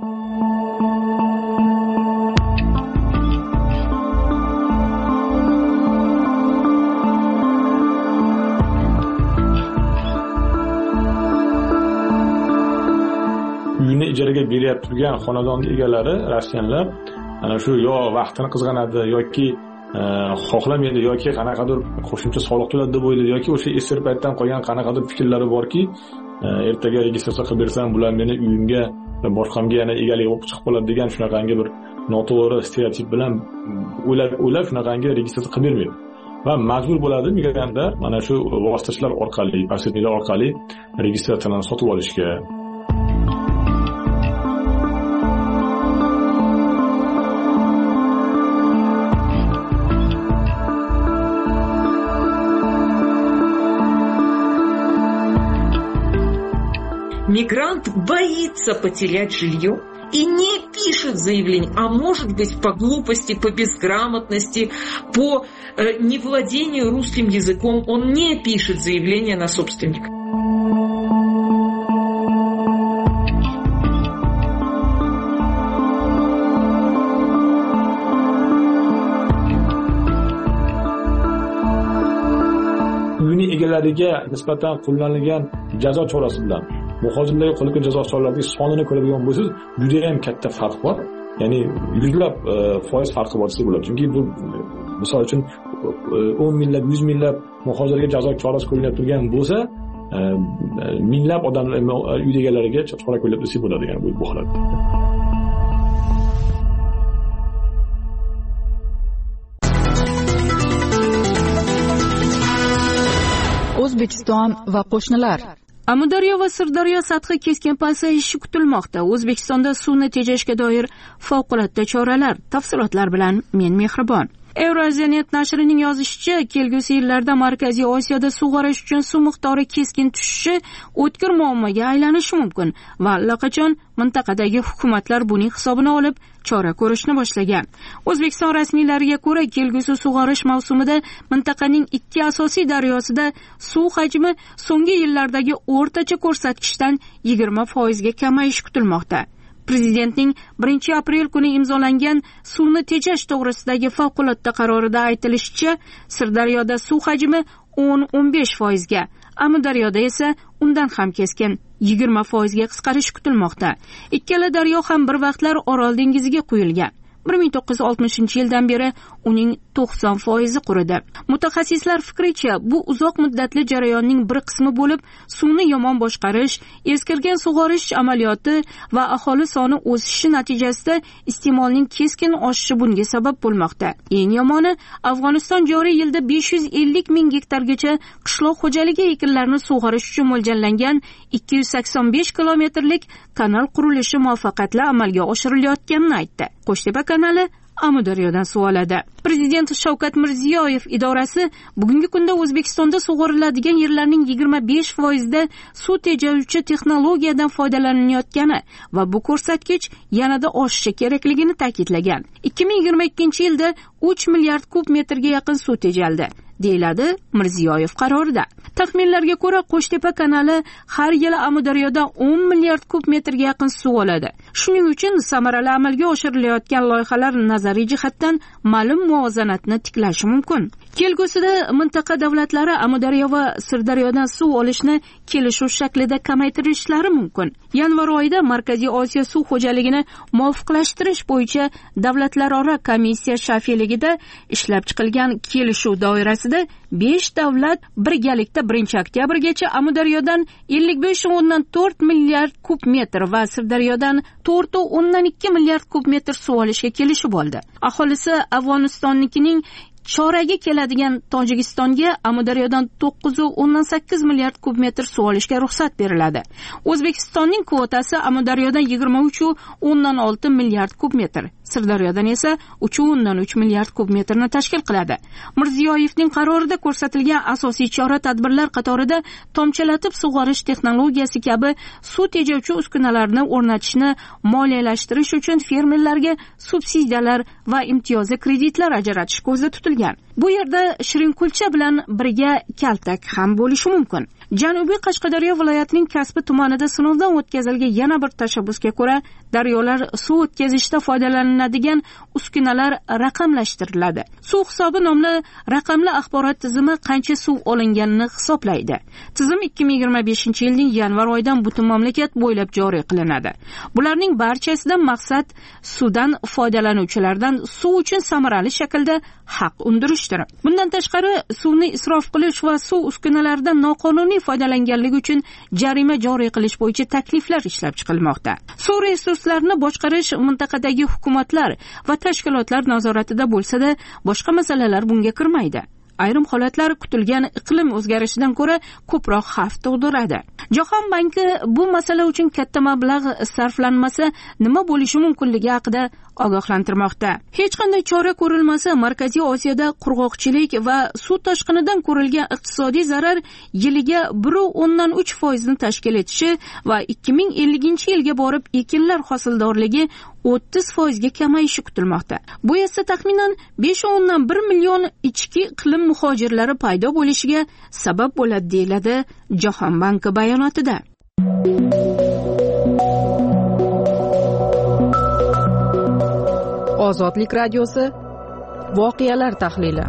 Uyini ijaraga beryapti turgan xonadon egalari rossiyanlar ana shu yo vaqtini qizg'anadi yoki xohlamaydi yoki qanaqadir qo'shimcha soliq to'ladi deb o'ylaydi yoki o'sha eski paytdan qolgan qanaqadir fikrlari borki, ertaga registratsiya qilib bersam bular meni uyimga va boshqamga yana egalik bo'lib chiqib qoladi degan shunaqangi bir noto'g'ri stereotip bilan o'ylab o'ylab shunaqangi registratsiya qilib bermaydi. Va majbur bo'ladi migrantlar mana shu vositachilar orqali, posredniklar orqali registratsiyani sotib olishga. Мигрант боится потерять жилье и не пишет заявление, а может быть по глупости, по безграмотности, по э, невладению русским языком, он не пишет заявление на собственника. Uyini egalariga nisbatan qo'llanilgan jazo chorasi bilan muhojirlarga qo'llangan jazo choralarining sonini ko'radigan bo'lsangiz, juda ham katta farq bor. Ya'ni yuzlab foiz farqi bor desa bo'ladi. Chunki bu misol uchun o'n minglab, yuz minglab muhojirlarga jazo chorasi qo'llanib turgan bo'lsa, minglab odamlar uy egalariga chora qo'llanib desa bo'ladi, ya'ni bu holatda. O'zbekiston va qo'shnilar. Amudaryo va Sirdaryo sathi keskin pasayishi kutilmoqda. O'zbekistonda suvni tejashga doir favqulodda choralar. Tafsilotlar bilan men Mehribon. Euroziyanet nashrining yozishicha, kelgusi yillarda Markaziy Osiyoda sug'orish uchun suv miqdori keskin tushishi o'tkir muammoga aylanishi mumkin va allaqachon mintaqadagi hukumatlar buning hisobini olib chora ko'rishni boshlagan. O'zbekiston rasmiylariga ko'ra, kelgusi sug'orish mavsumida mintaqaning ikki asosiy daryosida suv hajmi so'nggi yillardagi o'rtacha ko'rsatkichdan yigirma foiz ga kamayishi kutilmoqda. Prezidentning birinchi aprel kuni imzolangan suvni tejash to'g'risidagi favqulodda qarorida aytilishicha, Sirdaryoda suv hajmi o'n o'n besh foiz ga, Amudaryoda esa undan ham keskin yigirma foizga qisqarishi kutilmoqda. Ikkala daryo ham bir vaqtlar Orol dengiziga quyilgan. bir ming to'qqiz yuz oltmishinchi yildan beri uning to'qson foizi quridi. Mutaxassislar fikricha, bu uzoq muddatli jarayonning bir qismi bo'lib, suvni yomon boshqarish, eskirgan sug'orish amaliyoti va aholi soni o'sishi natijasida iste'molning keskin oshishi bunga sabab bo'lmoqda. Eng yomoni, Afg'oniston joriy yilda besh yuz ellik ming gektargacha qishloq xo'jaligi ekinlarini sug'orish uchun mo'ljallangan ikki yuz sakson besh kilometrlik kanal qurilishi muvaffaqiyatli amalga oshirilayotganini aytdi. Qo'shtepa kanali Amudaryodan suv oladi. Prezident Shavkat Mirziyoyev idorasi bugungi kunda O'zbekistonda sug'oriladigan yerlarning yigirma besh foizida suv tejovchi texnologiyadan foydalanayotgani va bu ko'rsatkich yanada oshishi kerakligini ta'kidlagan. ikki ming yigirma ikkinchi yilda uch milliard kub metrga yaqin suv tejaldi, deyiladi Mirziyoyev qarorida. Taxminlarga ko'ra, Qo'shtepa kanali har yili Amudaryodan o'n milliard kub metrga yaqin suv oladi. Shuning uchun samarali amalga oshirilayotgan loyihalar nazariy jihatdan ma'lum muvozanatni tiklashi mumkin. Kelgusida mintaqa davlatlari Amudaryo va Sirdaryodan suv olishni kelishuv shaklida kamaytirishlari mumkin. Yanvar oyida Markaziy Osiyo suv xo'jaligini muvofiqlashtirish bo'yicha davlatlararo komissiya shafeligida ishlab chiqilgan kelishuv doirasida besh davlat birgalikda birinchi oktyabrgacha Amudaryodan ellik besh o'ndan to'rt milliard kub metr va Sirdaryodan to'rt o'ndan ikki milliard kub metr suv olishga kelishib oldi. Aholisi Afg'onistonnikining choragi keladigan Tojikistonga Amudaryodan to'qqiz o'ndan sakkiz milliard kub metr suv olishga ruxsat beriladi. O'zbekistonning kvotasi Amudaryodan yigirma uch o'ndan olti milliard kub metr, Sirdaryodan esa uch o'ndan uch milliard kub metrni tashkil qiladi. Mirziyoyevning qarorida ko'rsatilgan asosiy chora-tadbirlar qatorida tomchilatib sug'orish texnologiyasi kabi suv tejovchi uskunalarni o'rnatishni moliyalashtirish uchun fermerlarga subsidiyalar va imtiyozli kreditlar ajratish ko'zda tutilgan. Bu yerda Shirinkulcha bilan birga Kaltak ham bo'lishi mumkin. Janubiy Qashqadaryo viloyatining Kasbi tumanida sinovdan o'tkazilgan yana bir tashabbusga ko'ra, daryolar suv o'tkazishda foydalaniladigan uskunalar raqamlashtiriladi. Suv hisobi nomli raqamli axborot tizimi qancha suv olinganini hisoblaydi. Tizim ikki ming yigirma beshinchi yilning yanvar oyidan butun mamlakat bo'ylab joriy qilinadi. Bularning barchasidan maqsad suvdan foydalanuvchilardan suv uchun samarali shaklda haq undirishdir. Bundan tashqari, suvni isrof qilish va suv uskunalaridan noqonuniy foydalanganligi uchun jarima joriy qilish bo'yicha takliflar ishlab chiqilmoqda. Suv resurslarini boshqarish mintaqadagi hukumatlar va tashkilotlar nazoratida bo'lsa-da, boshqa masalalar bunga kirmaydi. Ayrim holatlar kutilgan iqlim o'zgarishidan ko'ra ko'proq xavf tug'diradi. Jahon banki bu masala uchun katta mablag' sarflanmasa nima bo'lishi mumkinligi haqida ogohlantirmoqda. Hech qanday chora ko'rilmasa, Markaziy Osiyoda qurg'oqchilik va suv toshqinidan ko'rilgan iqtisodiy zarar yiliga bir o'ndan uch foizni tashkil etishi va ikki ming ellinchi yilga borib ekinlar hosildorligi o'ttiz foizga kamayishi kutilmoqda. Bu esa taxminan besh o'ndan bir million ichki iqlim muhojirlari paydo bo'lishiga sabab bo'ladi, deyiladi Jahon banki bayonotida. Ozodlik radiosi voqealar tahlili.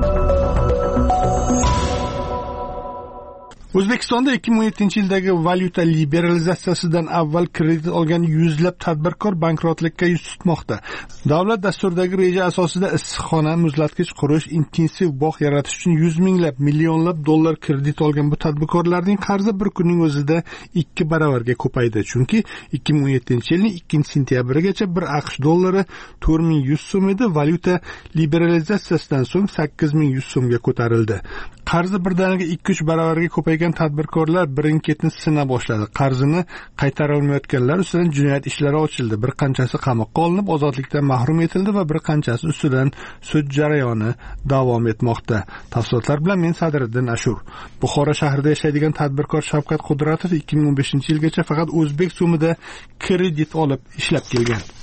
O'zbekistonda ikki ming o'n yettinchi yildagi valyuta liberalizatsiyasidan avval kredit olgan yuzlab tadbirkor bankrotlikka yuz tutmoqda. Davlat dasturidagi reja asosida issiqxona, muzlatgich qurish, intensiv bog' yaratish uchun yuz minglab, millionlab dollar kredit olgan bu tadbirkorlarning qarzi bir kunning o'zida ikki baravarga ko'paydi. Chunki ikki ming o'n yettinchi yilning ikkinchi sentyabrigacha bir AQSh dollari to'rt ming yuz so'm edi, valyuta liberalizatsiyasidan so'ng sakkiz ming yuz so'mga ko'tarildi. Qarzi birdaniga ikki uch baravarga ko'paygan tadbirkorlar birin-ketin sina boshladi. Qarzini qaytara olmayotganlar ustidan jinoyat ishlari ochildi. Bir qanchasi qamoqqa olinib, ozodlikdan mahrum etildi va bir qanchasi ustidan sud jarayoni davom etmoqda. Tafsilotlar bilan men Sadriddin Ashur. Buxoro shahrida yashaydigan tadbirkor Shavkat Qudratov ikki ming o'n beshinchi yilgacha faqat o'zbek so'mida kredit olib ishlab kelgan.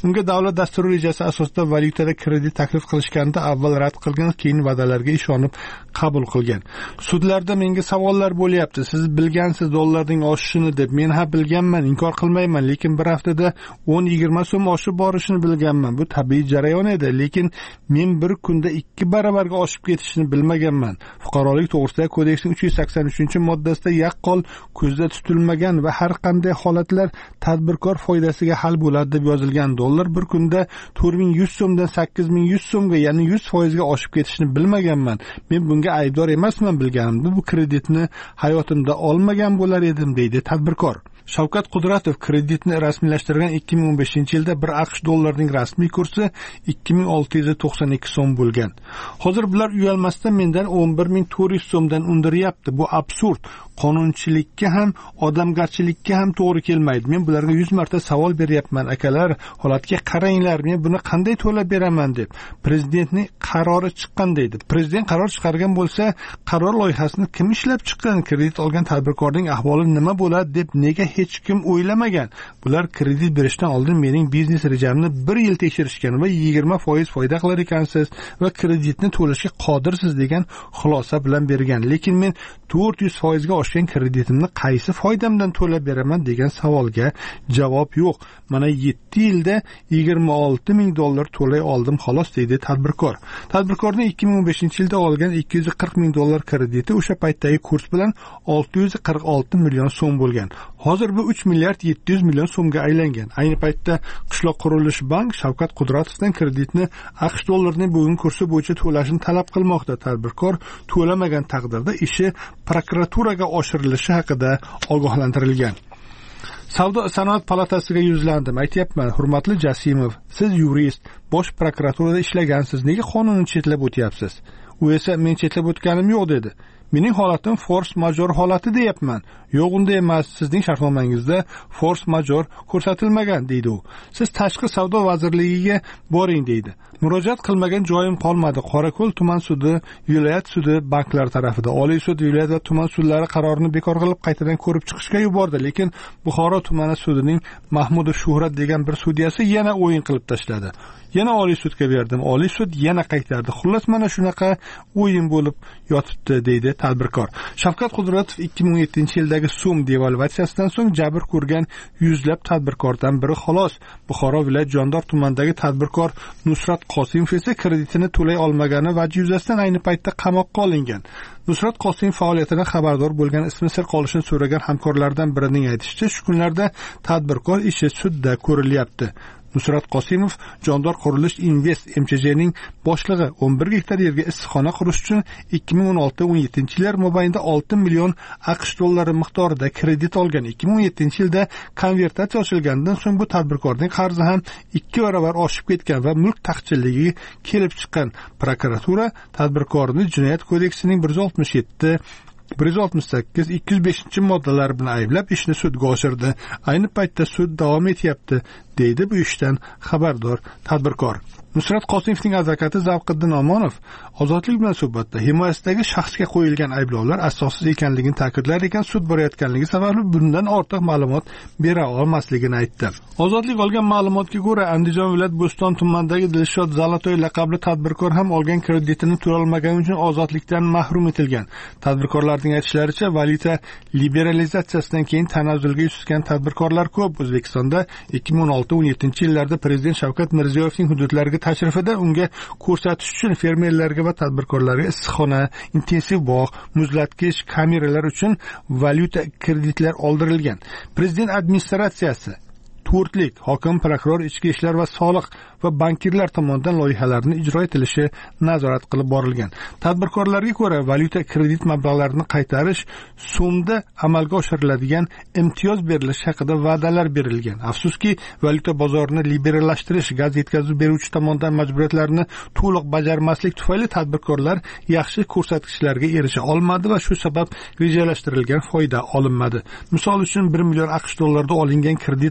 unga davlat dasturi rejasi asosida valyutada kredit taklif qilishganda avval rad qilgan, keyin va'dalarga ishonib qabul qilgan. Sudlarda menga savollar bo'lyapti. Siz bilgansiz dollarning oshishini deb. Men ha bilganman, inkor qilmayman, lekin bir haftada o'n yigirma so'm oshib borishini bilganman. Bu tabiiy jarayon edi, lekin men bir kunda ikki baravarga oshib ketishini bilmaganman. Fuqarolik to'g'risidagi kodeksning uch yuz sakson uchinchi moddasida yaqqol ko'zda tutilmagan va har qanday holatlar tadbirkor foydasiga hal bo'ladi deb yozilgan. Dollar bir kunda to'rt ming yuz so'mdan sakkiz ming yuz so'mga, ya'ni yuz foizga oshib ketishini bilmaganman. Men bunga aybdor emasman, bilganimda bu kreditni hayotimda olmagan bo'lar edim, deydi tadbirkor. Shavkat Qudratov kreditni rasmiylashtirgan ikki ming o'n beshinchi yilda bir AQSh dollarining rasmiy kursi ikki ming olti yuz to'qson ikki so'm bo'lgan. Hozir bular uyalmasdan mendan o'n bir ming to'rt yuz so'mdan undiryapti. Bu absurd. Qonunchilikka ham, odamgarchilikka ham to'g'ri kelmaydi. Men bularga yuz marta savol beryapman. Akalar, holatga qaranglar, men buni qanday to'lab beraman deb. Prezidentning qarori chiqqan deydi. Prezident qaror chiqargan bo'lsa, qaror loyihasini kim ishlab chiqqan? Kredit olgan tadbirkorning ahvoli nima bo'ladi deb nega hech kim o'ylamagan? Bular kredit berishdan oldin mening biznes rejamni bir yil tekshirishgan va yigirma foiz foyda qilar ekansiz va kreditni to'lashga qodirsiz degan xulosa bilan bergan. Lekin men to'rt yuz foizga oshgan kreditimni qaysi foydamdan to'lab beraman degan savolga javob yo'q. Mana yetti yilda yigirma olti ming dollar to'lay oldim xolos, deydi tadbirkor. Tadbirkorning ikki ming o'n beshinchi yilda olgan ikki yuz qirq ming dollar krediti o'sha paytdagi kurs bilan olti yuz qirq olti million so'm bo'lgan. Hozir bu uch milliard yetti yuz million so'mga aylangan. Ayni paytda Qishloq qurilish bank Shavkat Qudratovdan kreditni AQSh dollarining bugungi kursi bo'yicha to'lashini talab qilmoqda. Tadbirkor to'lamagan taqdirda ishi prokuraturaga oshirilishi haqida ogohlantirilgan. Savdo sanoat palatasiga yuzlandim. Aytayapman, hurmatli Jasimov, siz yurist, bosh prokuraturada ishlagansiz. Nega qonunni chetlab o'tyapsiz? U esa men chetlab o'tganim yo'q dedi. Mening holatim force majeure holati deyapman. Yo'q, unday emas. Sizning shartnomangizda force majeure ko'rsatilmagan, deydi u. Siz tashqi savdo vazirligiga boring, deydi. Murojaat qilmagan joyim qolmadi. Qorako'l tuman sudi, viloyat sudi banklar tarafida, Oliy sud, viloyat va tuman sudlari qarorini bekor qilib qaytadan ko'rib chiqishga yubordi, lekin Buxoro tumani sudining Mahmudov Shuhrat degan bir sudyasi yana o'yin qilib tashladi. Yana Oliy sudga berdim. Oliy sud yana qaytardi. Xullas mana shunaqa o'yin bo'lib yotibdi, deydi tadbirkor. Shavkat Qudratov ikki ming o'n yettinchi yildagi so'm devalvatsiyasidan so'ng jabr ko'rgan yuzlab tadbirkordan biri xolos. Buxoro viloyat Jondor tumanidagi tadbirkor Nusrat Qosimov esa kreditini to'lay olmagani vajhi yuzasidan ayni paytda qamoqqa olingan. Nusrat Qosimov faoliyatidan xabardor bo'lgan, ismi sir qolishini so'ragan hamkorlardan birining aytishicha, shu kunlarda tadbirkor ishi sudda ko'rilyapti. Nusrat Qosimov Jondor qurilish Invest M Ch J'ning boshlig'i o'n bir gektar yerga issiqxona qurish uchun ikki ming o'n olti o'n yettinchi yillar mobaynida olti million AQSh dollari miqdorida kredit olgan. ikki ming o'n yettinchi yilda konvertatsiya ochilgandan so'ng bu tadbirkorning qarzi ham ikki baravar oshib ketgan va mulk taqchilligi kelib chiqqan. Prokuratura tadbirkorni Jinoyat kodeksining bir yuz oltmish yetti bir yuz oltmish sakkiz ikki yuz beshinchi moddalari bilan ayblab ishni sudga oshirdi. Ayni paytda sud davom etyapti, deydi bu ishdan xabardor tadbirkor. Nusrat Qosimovning advokati Zavqiddin Omonov Ozodlik bilan suhbatda himoyasidagi shaxsga qo'yilgan ayblovlar asossiz ekanligini ta'kidlar ekan, sud borayotganligi sababli bundan ortiq ma'lumot bera olmasligini aytdi. Ozodlik olgan ma'lumotga ko'ra, Andijon viloyat Bo'ston tumanidagi Dilshod Zalatoy laqabli tadbirkor ham olgan kreditini to'lay olmagani uchun ozodlikdan mahrum etilgan. Tadbirkorlarning aytishlaricha, valyuta liberalizatsiyasidan keyin tanazzulga yuzlangan tadbirkorlar ko'p. O'zbekistonda ikki ming o'n olti o'n yettinchi yillarda Prezident Shavkat Mirziyoyevning hududlariga tashrifida unga ko'rsatish uchun fermerlarga va tadbirkorlarga issiqxona, intensiv bog', muzlatgich, kameralar uchun valyuta kreditlar oldirilgan. Prezident administratsiyasi to'rtlik hokim, prokuror, ichki ishlar va soliq va bankirlar tomonidan loyihalarni ijro etilishi nazorat qilib borilgan. Tadbirkorlarga ko'ra, valyuta kredit mablag'larini qaytarish so'mda amalga oshiriladigan imtiyoz berilishi haqida va'dalar berilgan. Afsuski, valyuta bozorini liberallashtirish, gaz yetkazib beruvchi tomonidan majburiyatlarni to'liq bajarmaslik tufayli tadbirkorlar yaxshi ko'rsatkichlarga erisha olmadi va shu sabab rejalashtirilgan foyda olinmadi. Misol uchun bir million AQSh dollarida olingan kredit miqdori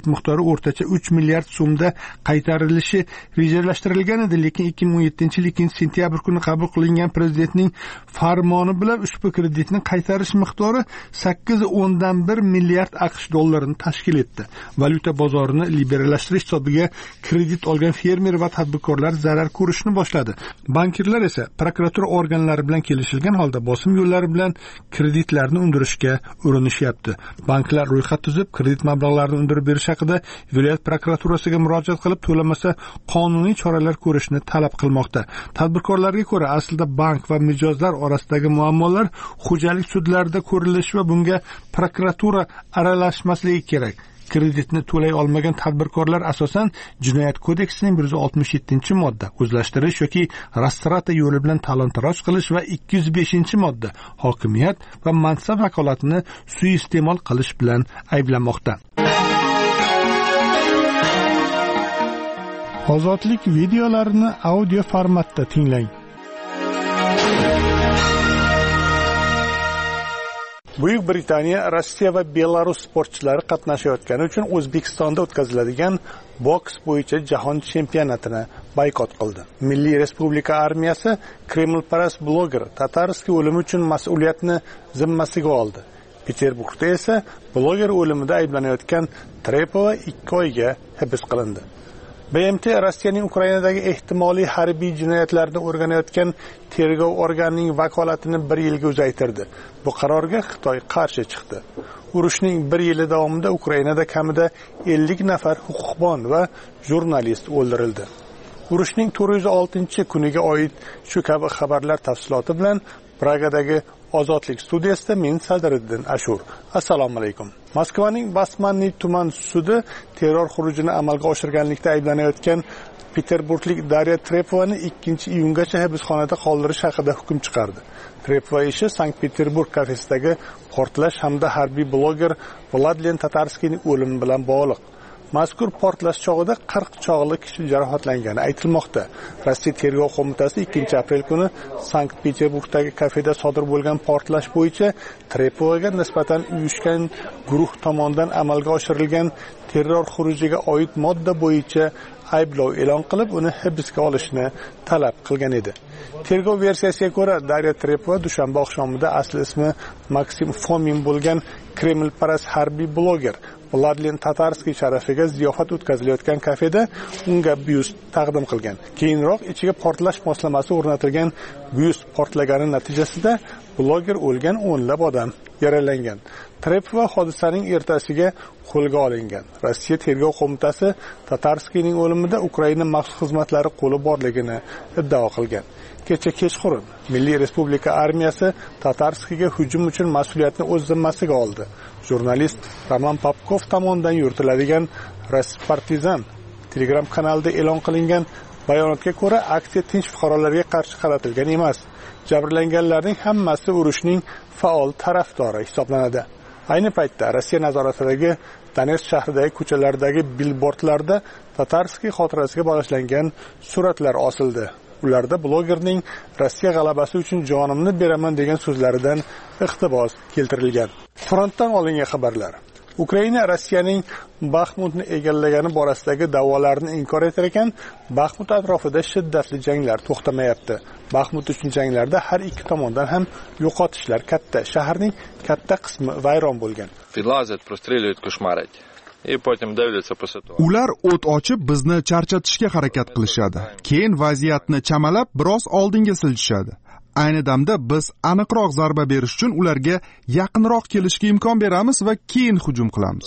o'rtacha uch milliard so'mda qaytarilishi rejalashtirilgan edi, lekin ikki ming o'n yettinchi yil ikkinchi sentyabr kuni qabul qilingan prezidentning farmoni bilan ushbu kreditni qaytarish miqdori sakkiz o'ndan bir milliard aqsh dollarini tashkil etdi. Valyuta bozorini liberallashtirish hisobiga kredit olgan fermer va tadbirkorlar zarar ko'rishni boshladi. Bankirlar esa prokuratura organlari bilan kelishilgan holda bosim yo'llari bilan kreditlarni undirishga urinishyapti. Banklar ro'yxat tuzib, kredit mablag'larini undirib berish haqida viloyat prokuraturasiga murojaat qilib, to'lamasa qonuniy choralar ko'rishni talab qilmoqda. Tadbirkorlarga ko'ra, aslida bank va mijozlar orasidagi muammolar xo'jalik sudlarida ko'rilishi va bunga prokuratura aralashmasligi kerak. Kreditni to'lay olmagan tadbirkorlar asosan Jinoyat kodeksining bir yuz oltmish yettinchi modda o'zlashtirish yoki rastrata yo'li bilan talon-taroj qilish va ikki yuz beshinchi modda hokimiyat va mansab vakolatini suiiste'mol qilish bilan ayblanmoqda. Ozodlik videolarini audio formatda tinglang. Buyuk Britaniya Rossiya va Belarus sportchilari qatnashayotgani uchun O'zbekistonda o'tkaziladigan boks bo'yicha jahon chempionatini boykot qildi. Milliy Respublika armiyasi Kremlparast bloger Tatarskiy o'limi uchun mas'uliyatni zimmasiga oldi. Peterburgda esa bloger o'limida ayblanayotgan Trepova ikki oyga hibs qilindi. B M T Rossiyaning Ukrainadagi ehtimoliy harbiy jinoyatlarni o'rganayotgan tergov organining vakolatini bir yilga uzaytirdi. Bu qarorga Xitoy qarshi chiqdi. Urushning bir yili davomida Ukrainada kamida ellik nafar huquqbon va jurnalist o'ldirildi. Urushning to'rt yuz oltinchi kuniga oid shu kabi xabarlar tafsiloti bilan Pragadagi Ozodlik studiyasida men Sadriddin Ashur. Assalomu alaykum. Moskvaning Basmanniy tuman sudi terror xurujini amalga oshirganlikda ayblanayotgan Peterburglik Darya Trepovani ikkinchi iyungacha hibsxonada qoldirish haqida hukm chiqardi. Trepova ishi Sankt-Peterburg kafesidagi portlash hamda harbiy bloger Vladlen Tatarskiyning o'limi bilan bog'liq. Mazkur portlash chog'ida qirq chog'li kishi jarohatlangani aytilmoqda. Rossiya tergov qo'mitasi ikkinchi aprel kuni Sankt-Peterburgdagi kafeda sodir bo'lgan portlash bo'yicha Trepovaga nisbatan uyushgan guruh tomonidan amalga oshirilgan terror xurujiga oid modda bo'yicha ayblov e'lon qilib, uni hibsga olishni talab qilgan edi. Tergov versiyasiga ko'ra, Darya Trepova dushanba oqshomida asli ismi Maksim Fomin bo'lgan Kremlparast harbiy bloger Vladlen Tatarskiy sharafiga ziyofat o'tkazilayotgan kafeda unga byust taqdim qilgan. Keyinroq ichiga portlash moslamasi o'rnatilgan byust portlagani natijasida bloger o'lgan, o'nlab odam yaralangan. Trepova hodisaning ertasiga qo'lga olingan. Rossiya tergov qo'mitasi Tatarskiyning o'limida Ukraina maxsus xizmatlari qo'li borligini iddao qilgan. Kecha kechqurun Milliy Respublika armiyasi Tatarskiyga hujum uchun mas'uliyatni o'z zimmasiga oldi. Jurnalist Roman Popkov tomonidan yuritiladigan Raspartizan Telegram kanalida e'lon qilingan bayonotga ko'ra, aksiya tinch fuqarolarga qarshi qaratilgan emas. Jabrlanganlarning hammasi urushning faol tarafdori hisoblanadi. Ayni paytda Rossiya nazoratidagi Donetsk shahridagi ko'chalardagi billbordlarda Tatarskiy xotirasiga bag'ishlangan suratlar osildi. Ularda blogerning Rossiya g'alabasi uchun jonimni beraman degan so'zlaridan iqtibos keltirilgan. Frontdan olingan xabarlar. Ukraina Rossiyaning Baxmutni egallagani borasidagi da'volarni inkor etar ekan, Baxmut atrofida shiddatli janglar to'xtamayapti. Baxmut uchun janglarda har ikki tomondan ham yo'qotishlar katta. Shaharning katta qismi vayron bo'lgan. Ular o't ochib bizni charchatishga harakat qilishadi. Keyin vaziyatni chamalab biroz oldinga siljishadi. Ayni damda biz aniqroq zarba berish uchun ularga yaqinroq kelishga imkon beramiz va keyin hujum qilamiz.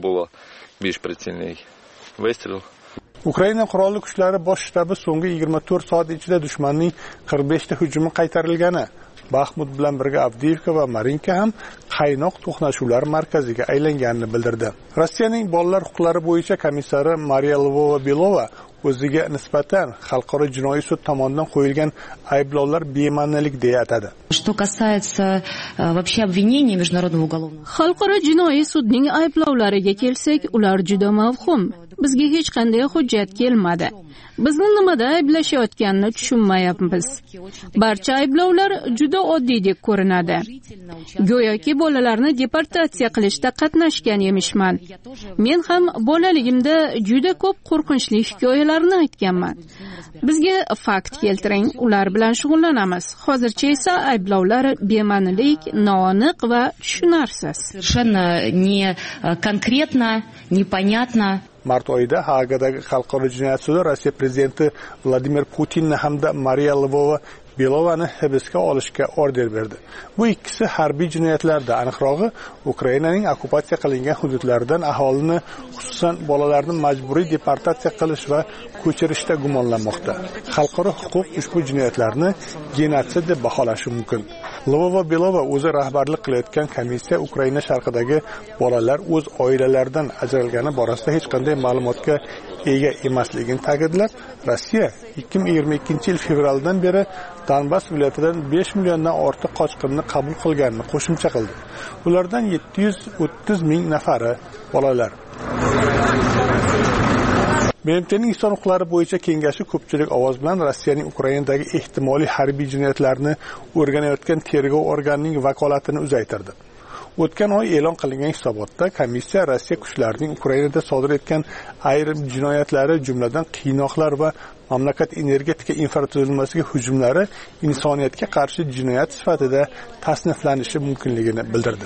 Ukraina qurolli kuchlari bosh shtabi so'nggi yigirma to'rt soat ichida dushmanning qirq beshta hujumi qaytarilgani, Baxmut bilan birga Avdiivka va Marinka ham qaynoq to'qnashuvlar markaziga aylanganini bildirdi. Rossiyaning bolalar huquqlari bo'yicha komissari Mariya Lvova-Belova o'ziga nisbatan xalqaro jinoiy sud tomonidan qo'yilgan ayblovlar bema'nilik deya atadi. Что касается вообще обвинений международного уголовного. Xalqaro jinoiy sudning ayblovlariga kelsak, ular juda mavhum. bizga hech qanday hujjat kelmadi. Bizni nimada ayblashayotganini tushunmayapmiz. Barcha ayblovlar juda oddiydek ko'rinadi. Go'yoki bolalarni deportatsiya qilishda qatnashgan emishman. Men ham bolaligimda juda ko'p qo'rqinchli hikoyalarni aytganman. Bizga fakt keltiring, ular bilan shug'ullanamiz. Hozircha esa ayblovlar bema'nilik, noaniq va tushunarsiz. Совершенно не конкретно, непонятно. Mart oyida Hagadagi xalqaro jinoyat sudi Rossiya prezidenti Vladimir Putinni hamda Mariya Lvova-Belovani hibsga olishga order berdi. Bu ikkisi harbiy jinoyatlarda, aniqrog'i Ukrainaning okupatsiya qilingan hududlaridan aholini, xususan bolalarni majburiy deportatsiya qilish va ko'chirishda gumonlanmoqda. Xalqaro huquq ushbu jinoyatlarni genotsid deb baholashi mumkin. Lvova-Belova o'zi rahbarlik qilayotgan komissiya Ukraina sharqidagi bolalar o'z oilalaridan ajralgani borasida hech qanday ma'lumotga ega emasligini ta'kidlab, Rossiya ikki ming yigirma ikkinchi yil fevraldan beri Donbass viloyatidan besh milliondan ortiq qochqinni qabul qilganini qo'shimcha qildi. Ulardan yetti yuz o'ttiz ming nafari bolalar. B M T'ning inson huquqlari bo'yicha kengashi ko'pchilik ovoz bilan Rossiyaning Ukrainadagi ehtimoliy harbiy jinoyatlarni o'rganayotgan tergov organining vakolatini uzaytirdi. O'tgan oy e'lon qilingan hisobotda komissiya Rossiya kuchlarining Ukrainada sodir etgan ayrim jinoyatlari, jumladan qiynoqlar va mamlakat energetika infratuzilmasiga hujumlari insoniyatga qarshi jinoyat sifatida tasniflanishi mumkinligini bildirdi.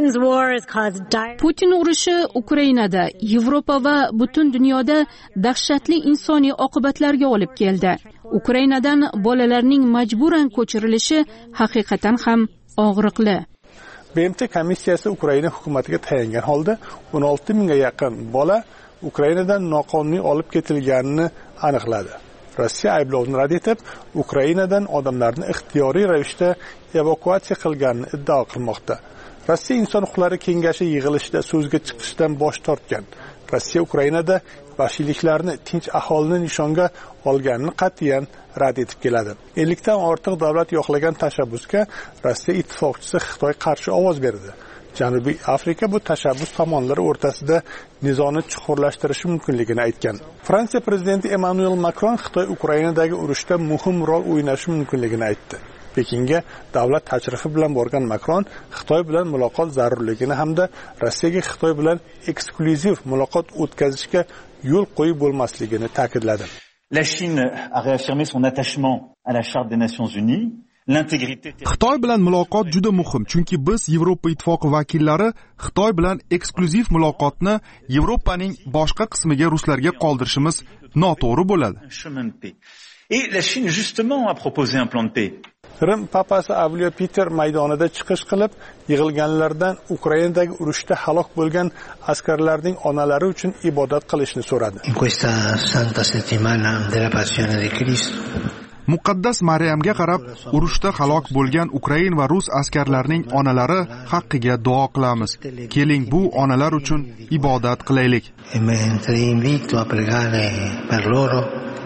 Putin urushi Ukrainada, Yevropa va butun dunyoda dahshatli insoniy oqibatlarga olib keldi. Ukrainadan bolalarning majburan ko'chirilishi haqiqatan ham og'riqli. B M T komissiyasi Ukraina hukumatiga tayangan holda o'n olti mingga yaqin bola Ukrainadan noqonuniy olib ketilganini aniqladi. Rossiya ayblovni rad etib, Ukrainadan odamlarni ixtiyoriy ravishda evakuatsiya qilganini iddao qilmoqda. Rossiya Inson huquqlari kengashi yig'ilishida so'zga chiqishdan bosh tortgan. Rossiya Ukrainada vahshiyliklarni tinch aholini nishonga olganini qat'iyan rad etib keladi. ellikdan ortiq davlat yo'qlagan tashabbusga Rossiya ittifoqchisi Xitoy qarshi ovoz berdi. Janubiy Afrika bu tashabbus tomonlari o'rtasida nizoni chuqurlashtirishi mumkinligini aytgan. Fransiya prezidenti Emmanuel Macron Xitoy Ukrainadagi urushda muhim rol o'ynashi mumkinligini aytdi. Pekinga davlat tashrifi bilan borgan Macron Xitoy bilan muloqot zarurligini hamda Rossiyaga Xitoy bilan eksklyuziv muloqot o'tkazishga yo'l qo'yib bo'lmasligini ta'kidladi. La Chine a réaffirmé son attachement à la Charte des Nations Unies. Xitoy bilan muloqot juda muhim, chunki biz Yevropa ittifoqi vakillari Xitoy bilan eksklyuziv muloqotni Yevropaning boshqa qismiga ruslarga qoldirishimiz noto'g'ri bo'ladi. Et la Chine justement a proposé un plan de paix. Rim papasi Avliyo Peter maydonida chiqish qilib, yig'ilganlardan Ukrainadagi urushda halok bo'lgan askarlarning onalari uchun ibodat qilishni so'radi. In questa santa settimana della passione di Cristo Muqaddas Maryamga qarab, urushda halok bo'lgan Ukrain va rus askarlarining onalari haqqiga duo qilamiz. Keling, bu onalar uchun ibodat qilaylik. E mentre invito a pregare per loro,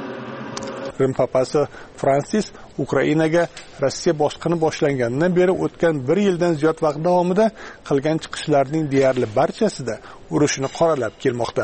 Rim papasi Fransis Ukrainaga Rossiya bosqini boshlanganidan beri o'tgan bir yildan ziyod vaqt davomida qilgan chiqishlarining deyarli barchasida urushni qoralab kelmoqda.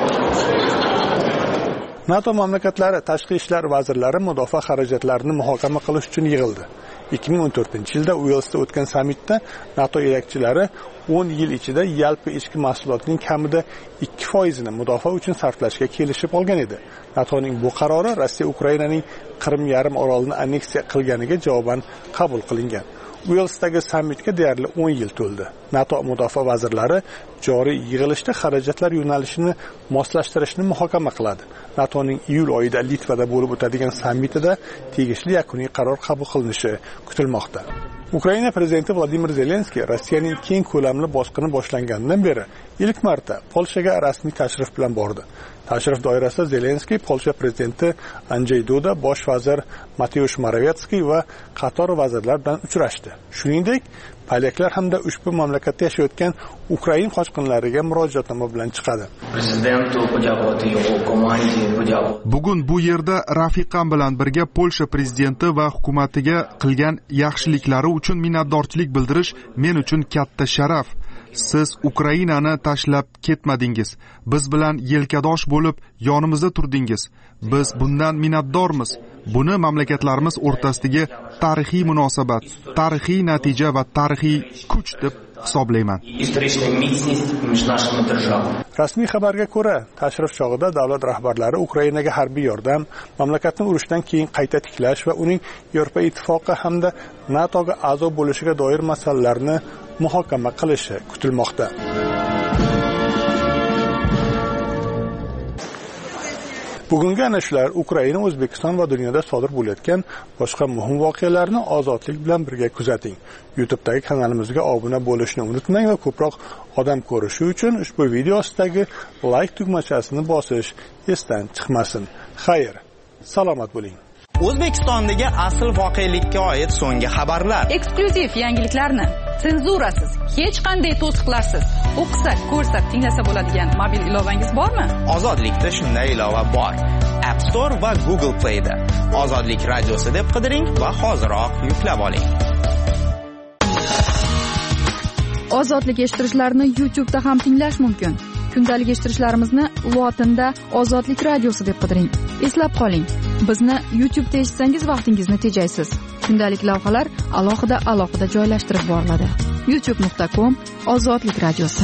NATO mamlakatlari tashqi ishlar vazirlari mudofaa xarajatlarini muhokama qilish uchun yig'ildi. ikki ming o'n to'rtinchi yilda Uelsda o'tgan sammitda NATO yetakchilari o'n yil ichida yalpi ichki mahsulotning kamida ikki foizini mudofaa uchun sarflashga kelishib olgan edi. NATOning bu qarori Rossiya Ukrainaning Qrim yarim orolini anneksiya qilganiga javoban qabul qilingan. Uelsdagi sammitga deyarli o'n yil to'ldi. NATO mudofaa vazirlari joriy yig'ilishda xarajatlar yo'nalishini moslashtirishni muhokama qiladi. NATOning iyul oyida Litvada bo'lib o'tadigan sammitida tegishli yakuniy qaror qabul qilinishi kutilmoqda. Ukraina prezidenti Vladimir Zelenskiy Rossiyaning keng ko'lamli bosqini boshlanganidan beri ilk marta Polshaga rasmiy tashrif bilan bordi. Tashrif doirasida Zelenskiy Polsha prezidenti Andrzej Duda, bosh vazir Mateusz Morawiecki va qator vazirlar bilan uchrashdi. Shuningdek, polyaklar hamda ushbu mamlakatda yashayotgan Ukrain qochqinlariga murojaatnoma bilan chiqadi. Bugun bu yerda rafiqam bilan birga Polsha prezidenti va hukumatiga qilgan yaxshiliklari uchun minnatdorchilik bildirish men uchun katta sharaf. siz Ukrainani tashlab ketmadingiz, biz bilan yelkadosh bo'lib yonimizda turdingiz. Biz bundan minnatdormiz. Buni mamlakatlarimiz o'rtasidagi tarixiy munosabat, tarixiy natija va tarixiy kuch deb hisoblayman. Rasmiy xabarga ko'ra, tashrif chog'ida davlat rahbarlari Ukrainaga harbiy yordam, mamlakatni urushdan keyin qayta tiklash va uning Yevropa ittifoqi hamda NATOga a'zo bo'lishiga doir masalalarni muhokama qilishi kutilmoqda. Bugungi ana shular Ukraina, O'zbekiston va dunyoda sodir bo'layotgan boshqa muhim voqealarni ozodlik bilan birga kuzating. YouTube'dagi kanalimizga obuna bo'lishni unutmang va ko'proq odam ko'rishi uchun ushbu video ostidagi like tugmachasini bosish esdan chiqmasin. Xayr, salomat bo'ling. O'zbekistondagi asl voqelikka oid so'nggi xabarlar. Eksklyuziv yangiliklarni, senzurasiz, hech qanday to'siqlarsiz, o'qisa, ko'rsa, tinglasa bo'ladigan mobil ilovangiz bormi? Ozodlikda shunday ilova bor. App Store va Google Play da. Ozodlik radiosi deb qidiring va hoziroq yuklab oling. Ozodlik eshittirishlarni YouTube'da ham tinglash mumkin. Kundalik eshittirishlarimizni lotinda Ozodlik radiosi deb qidiring. Eslab qoling, bizni YouTube'da eshitsangiz vaqtingizni tejaysiz. Kundalik lavhalar alohida alohida joylashtirib boriladi. youtube nuqta com Ozodlik radiosi.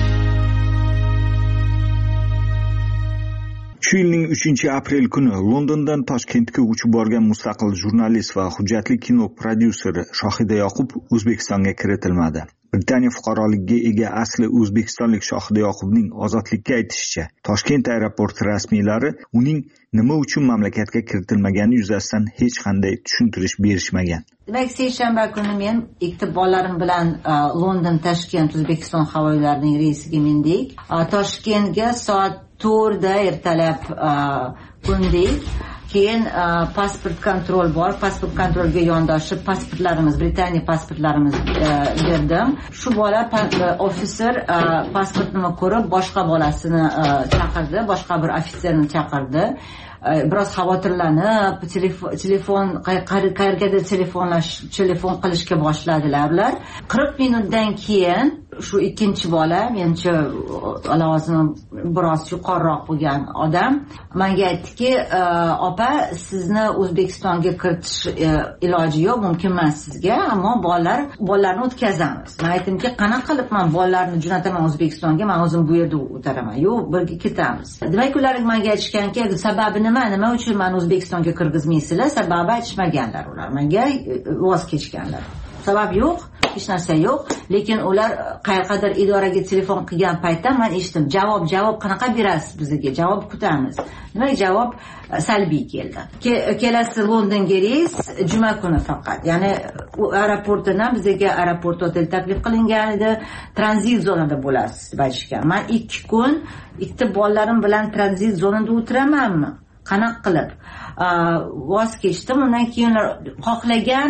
Shu yilning uchinchi aprel kuni Londondan Toshkentga uchib borgan mustaqil jurnalist va hujjatli kino prodyuseri Shohida Yoqub O'zbekistonga kiritilmadi. Britaniya fuqaroligiga ega asli o'zbekistonlik Shohida Yoqubning ozodlikka aytishicha, Toshkent aeroporti rasmiylari uning nima uchun mamlakatga kiritilmagani yuzasidan hech qanday tushuntirish berishmagan. Demak, seshanba kuni men ikkita bolalarim bilan London Toshkent O'zbekiston havo yo'llarining reysiga mindik. Toshkentga soat to'rtda ertalab qo'ndik. Keyin pasport kontrol bor, pasport kontrolga yondoshib pasportlarimiz, Britaniya pasportlarimiz berdim. Shu bola ofitser pasportini ko'rib boshqa bolasini chaqirdi, boshqa bir ofitserni chaqirdi. Biroz xavotirlanib, telefon qayergadir telefonlash, telefon qilishga boshladilar ular. qirq minutdan keyin shu ikkinchi bola, menimcha lavozimi biroz yuqoriroq bo'lgan odam menga aytdiki, opa, sizni O'zbekistonga kiritish iloji yo'q, mumkin emas sizga, ammo bolalar bolalarni o'tkazamiz. Men aytdimki, qanaqa qilib men bolalarni jo'nataman O'zbekistonga, men o'zim bu yerda o'taraman. Yo'q, birga ketamiz. Demak, ular menga aytishganki, sababi nima, nima uchun meni O'zbekistonga kirgizmaysizlar? Sababi aytishmaganlar ular. Menga voz kechganlar. Sabab yo'q, hech narsa yo'q, lekin ular qayerqadir idoraga telefon qilgan paytda men eshitdim, javob javob qanaqa berasiz bizga? Javob kutamiz. Demak, javob salbiy keldi. Kelasi Londonga reys juma kuni faqat. Ya'ni u aeroportdan bizga aeroport hotel taklif qilingan edi, tranzit zonada bo'lasiz deb aytishgan. Men ikki kun ikkita bolalarim bilan tranzit zonada o'tiramanmi? Qanaqa qilib? Voz kechdim. Undan keyin xohlagan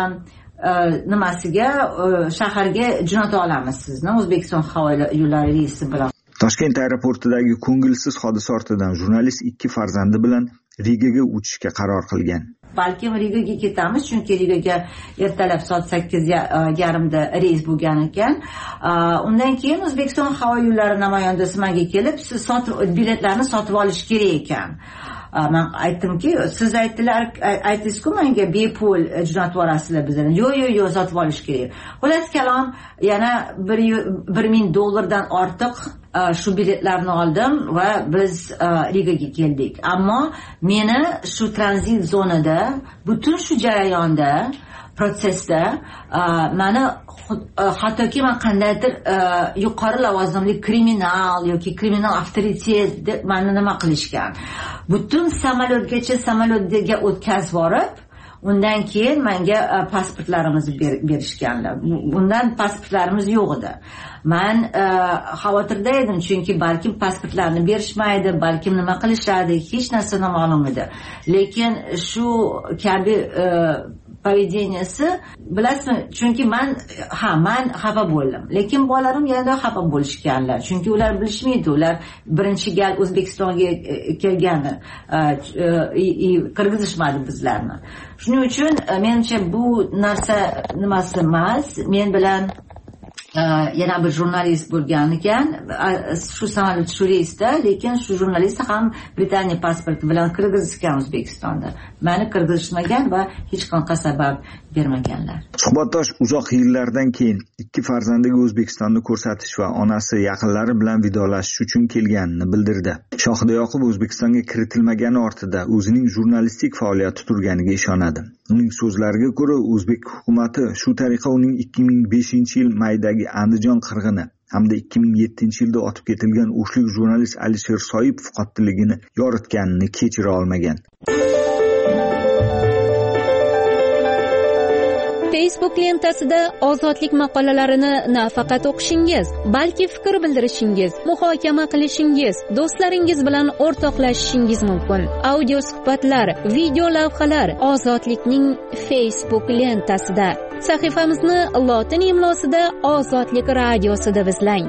nimasiga shaharga jo'nata olamiz sizni O'zbekiston havo yo'llari reysi bilan. Toshkent aeroportidagi ko'ngilsiz hodisa ortidan jurnalist ikki farzandi bilan Rigaga uchishga qaror qilgan. Balki Rigaga ketamiz, chunki Rigaga ertalab soat sakkiz yarimda reys bo'lgan ekan. Undan keyin O'zbekiston havo yo'llari namoyandasi menga kelib, siz sotib biletlarni sotib olish kerak ekan. Men aytdimki, siz aytdilar, aytdingiz-ku menga bepul jo'natib yuborasizlar bizni. Yo'q, yo'q, yo'q, sotib olish kerak. Xullas kalom, yana bir ming dollardan ortiq shu biletlarni oldim va biz Rigaga keldik. Ammo meni shu tranzit zonada, butun shu jarayonda, protsesda meni hattoki men qandaydir yuqori lavozimli kriminal yoki kriminal avtoritet deb meni nima qilishgan. Butun samolyotgacha samolyotga o'tkazib borib, undan keyin menga pasportlarimizni berishganlar. Bundan pasportlarimiz yo'q edi. Men xavotirda edim, chunki balkim pasportlarni berishmaydi, balkim nima qilishadi, hech narsa noma'lum edi. Lekin shu kabi поведенияsi, bilasizmi, chunki men ha men xafa bo'ldim, lekin bolalarim yana xafa bo'lishganlar, chunki ular bilishmaydi, ular birinchi gal O'zbekistonga kelgani, qirg'izishmadi bizlarni. Shuning uchun menimcha bu narsa nimasi emas, men bilan yana bir jurnalist bo'lgan ekan, shu samolyot shu reysda, lekin shu jurnalist ham Britaniya pasporti bilan kirgizishgan O'zbekistonda. Meni kirgizishmagan va hech qanaqa sabab bermaganlar. Suhbatdosh uzoq yillardan keyin ikki farzandiga O'zbekistonni ko'rsatish va onasi yaqinlari bilan vidolashish uchun kelganini bildirdi. Shohida Yoqub O'zbekistonga kiritilmagani ortida o'zining jurnalistik faoliyati turganiga ishonadi. Uning so'zlariga ko'ra, o'zbek hukumati shu tariqa uning ikki ming beshinchi yil maydagi Andijon qirg'ini hamda ikki ming yettinchi yilda otib ketilgan o'shlik jurnalist Alisher Soipov qotilligini yoritganini kechira olmagan. Facebook lentasida ozodlik maqolalarini nafaqat o'qishingiz, balki fikr bildirishingiz, muhokama qilishingiz, do'stlaringiz bilan o'rtoqlashishingiz mumkin. Audio suhbatlar, video lavhalar Ozodlikning Facebook lentasida. Sahifamizni lotin imlosida Ozodlik radiosi deb izlang.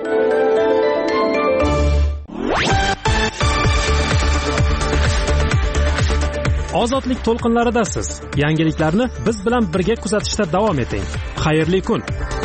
Ozodlik to'lqinlaridasiz. Yangiliklarni biz bilan birga kuzatishda davom eting. Xayrli kun.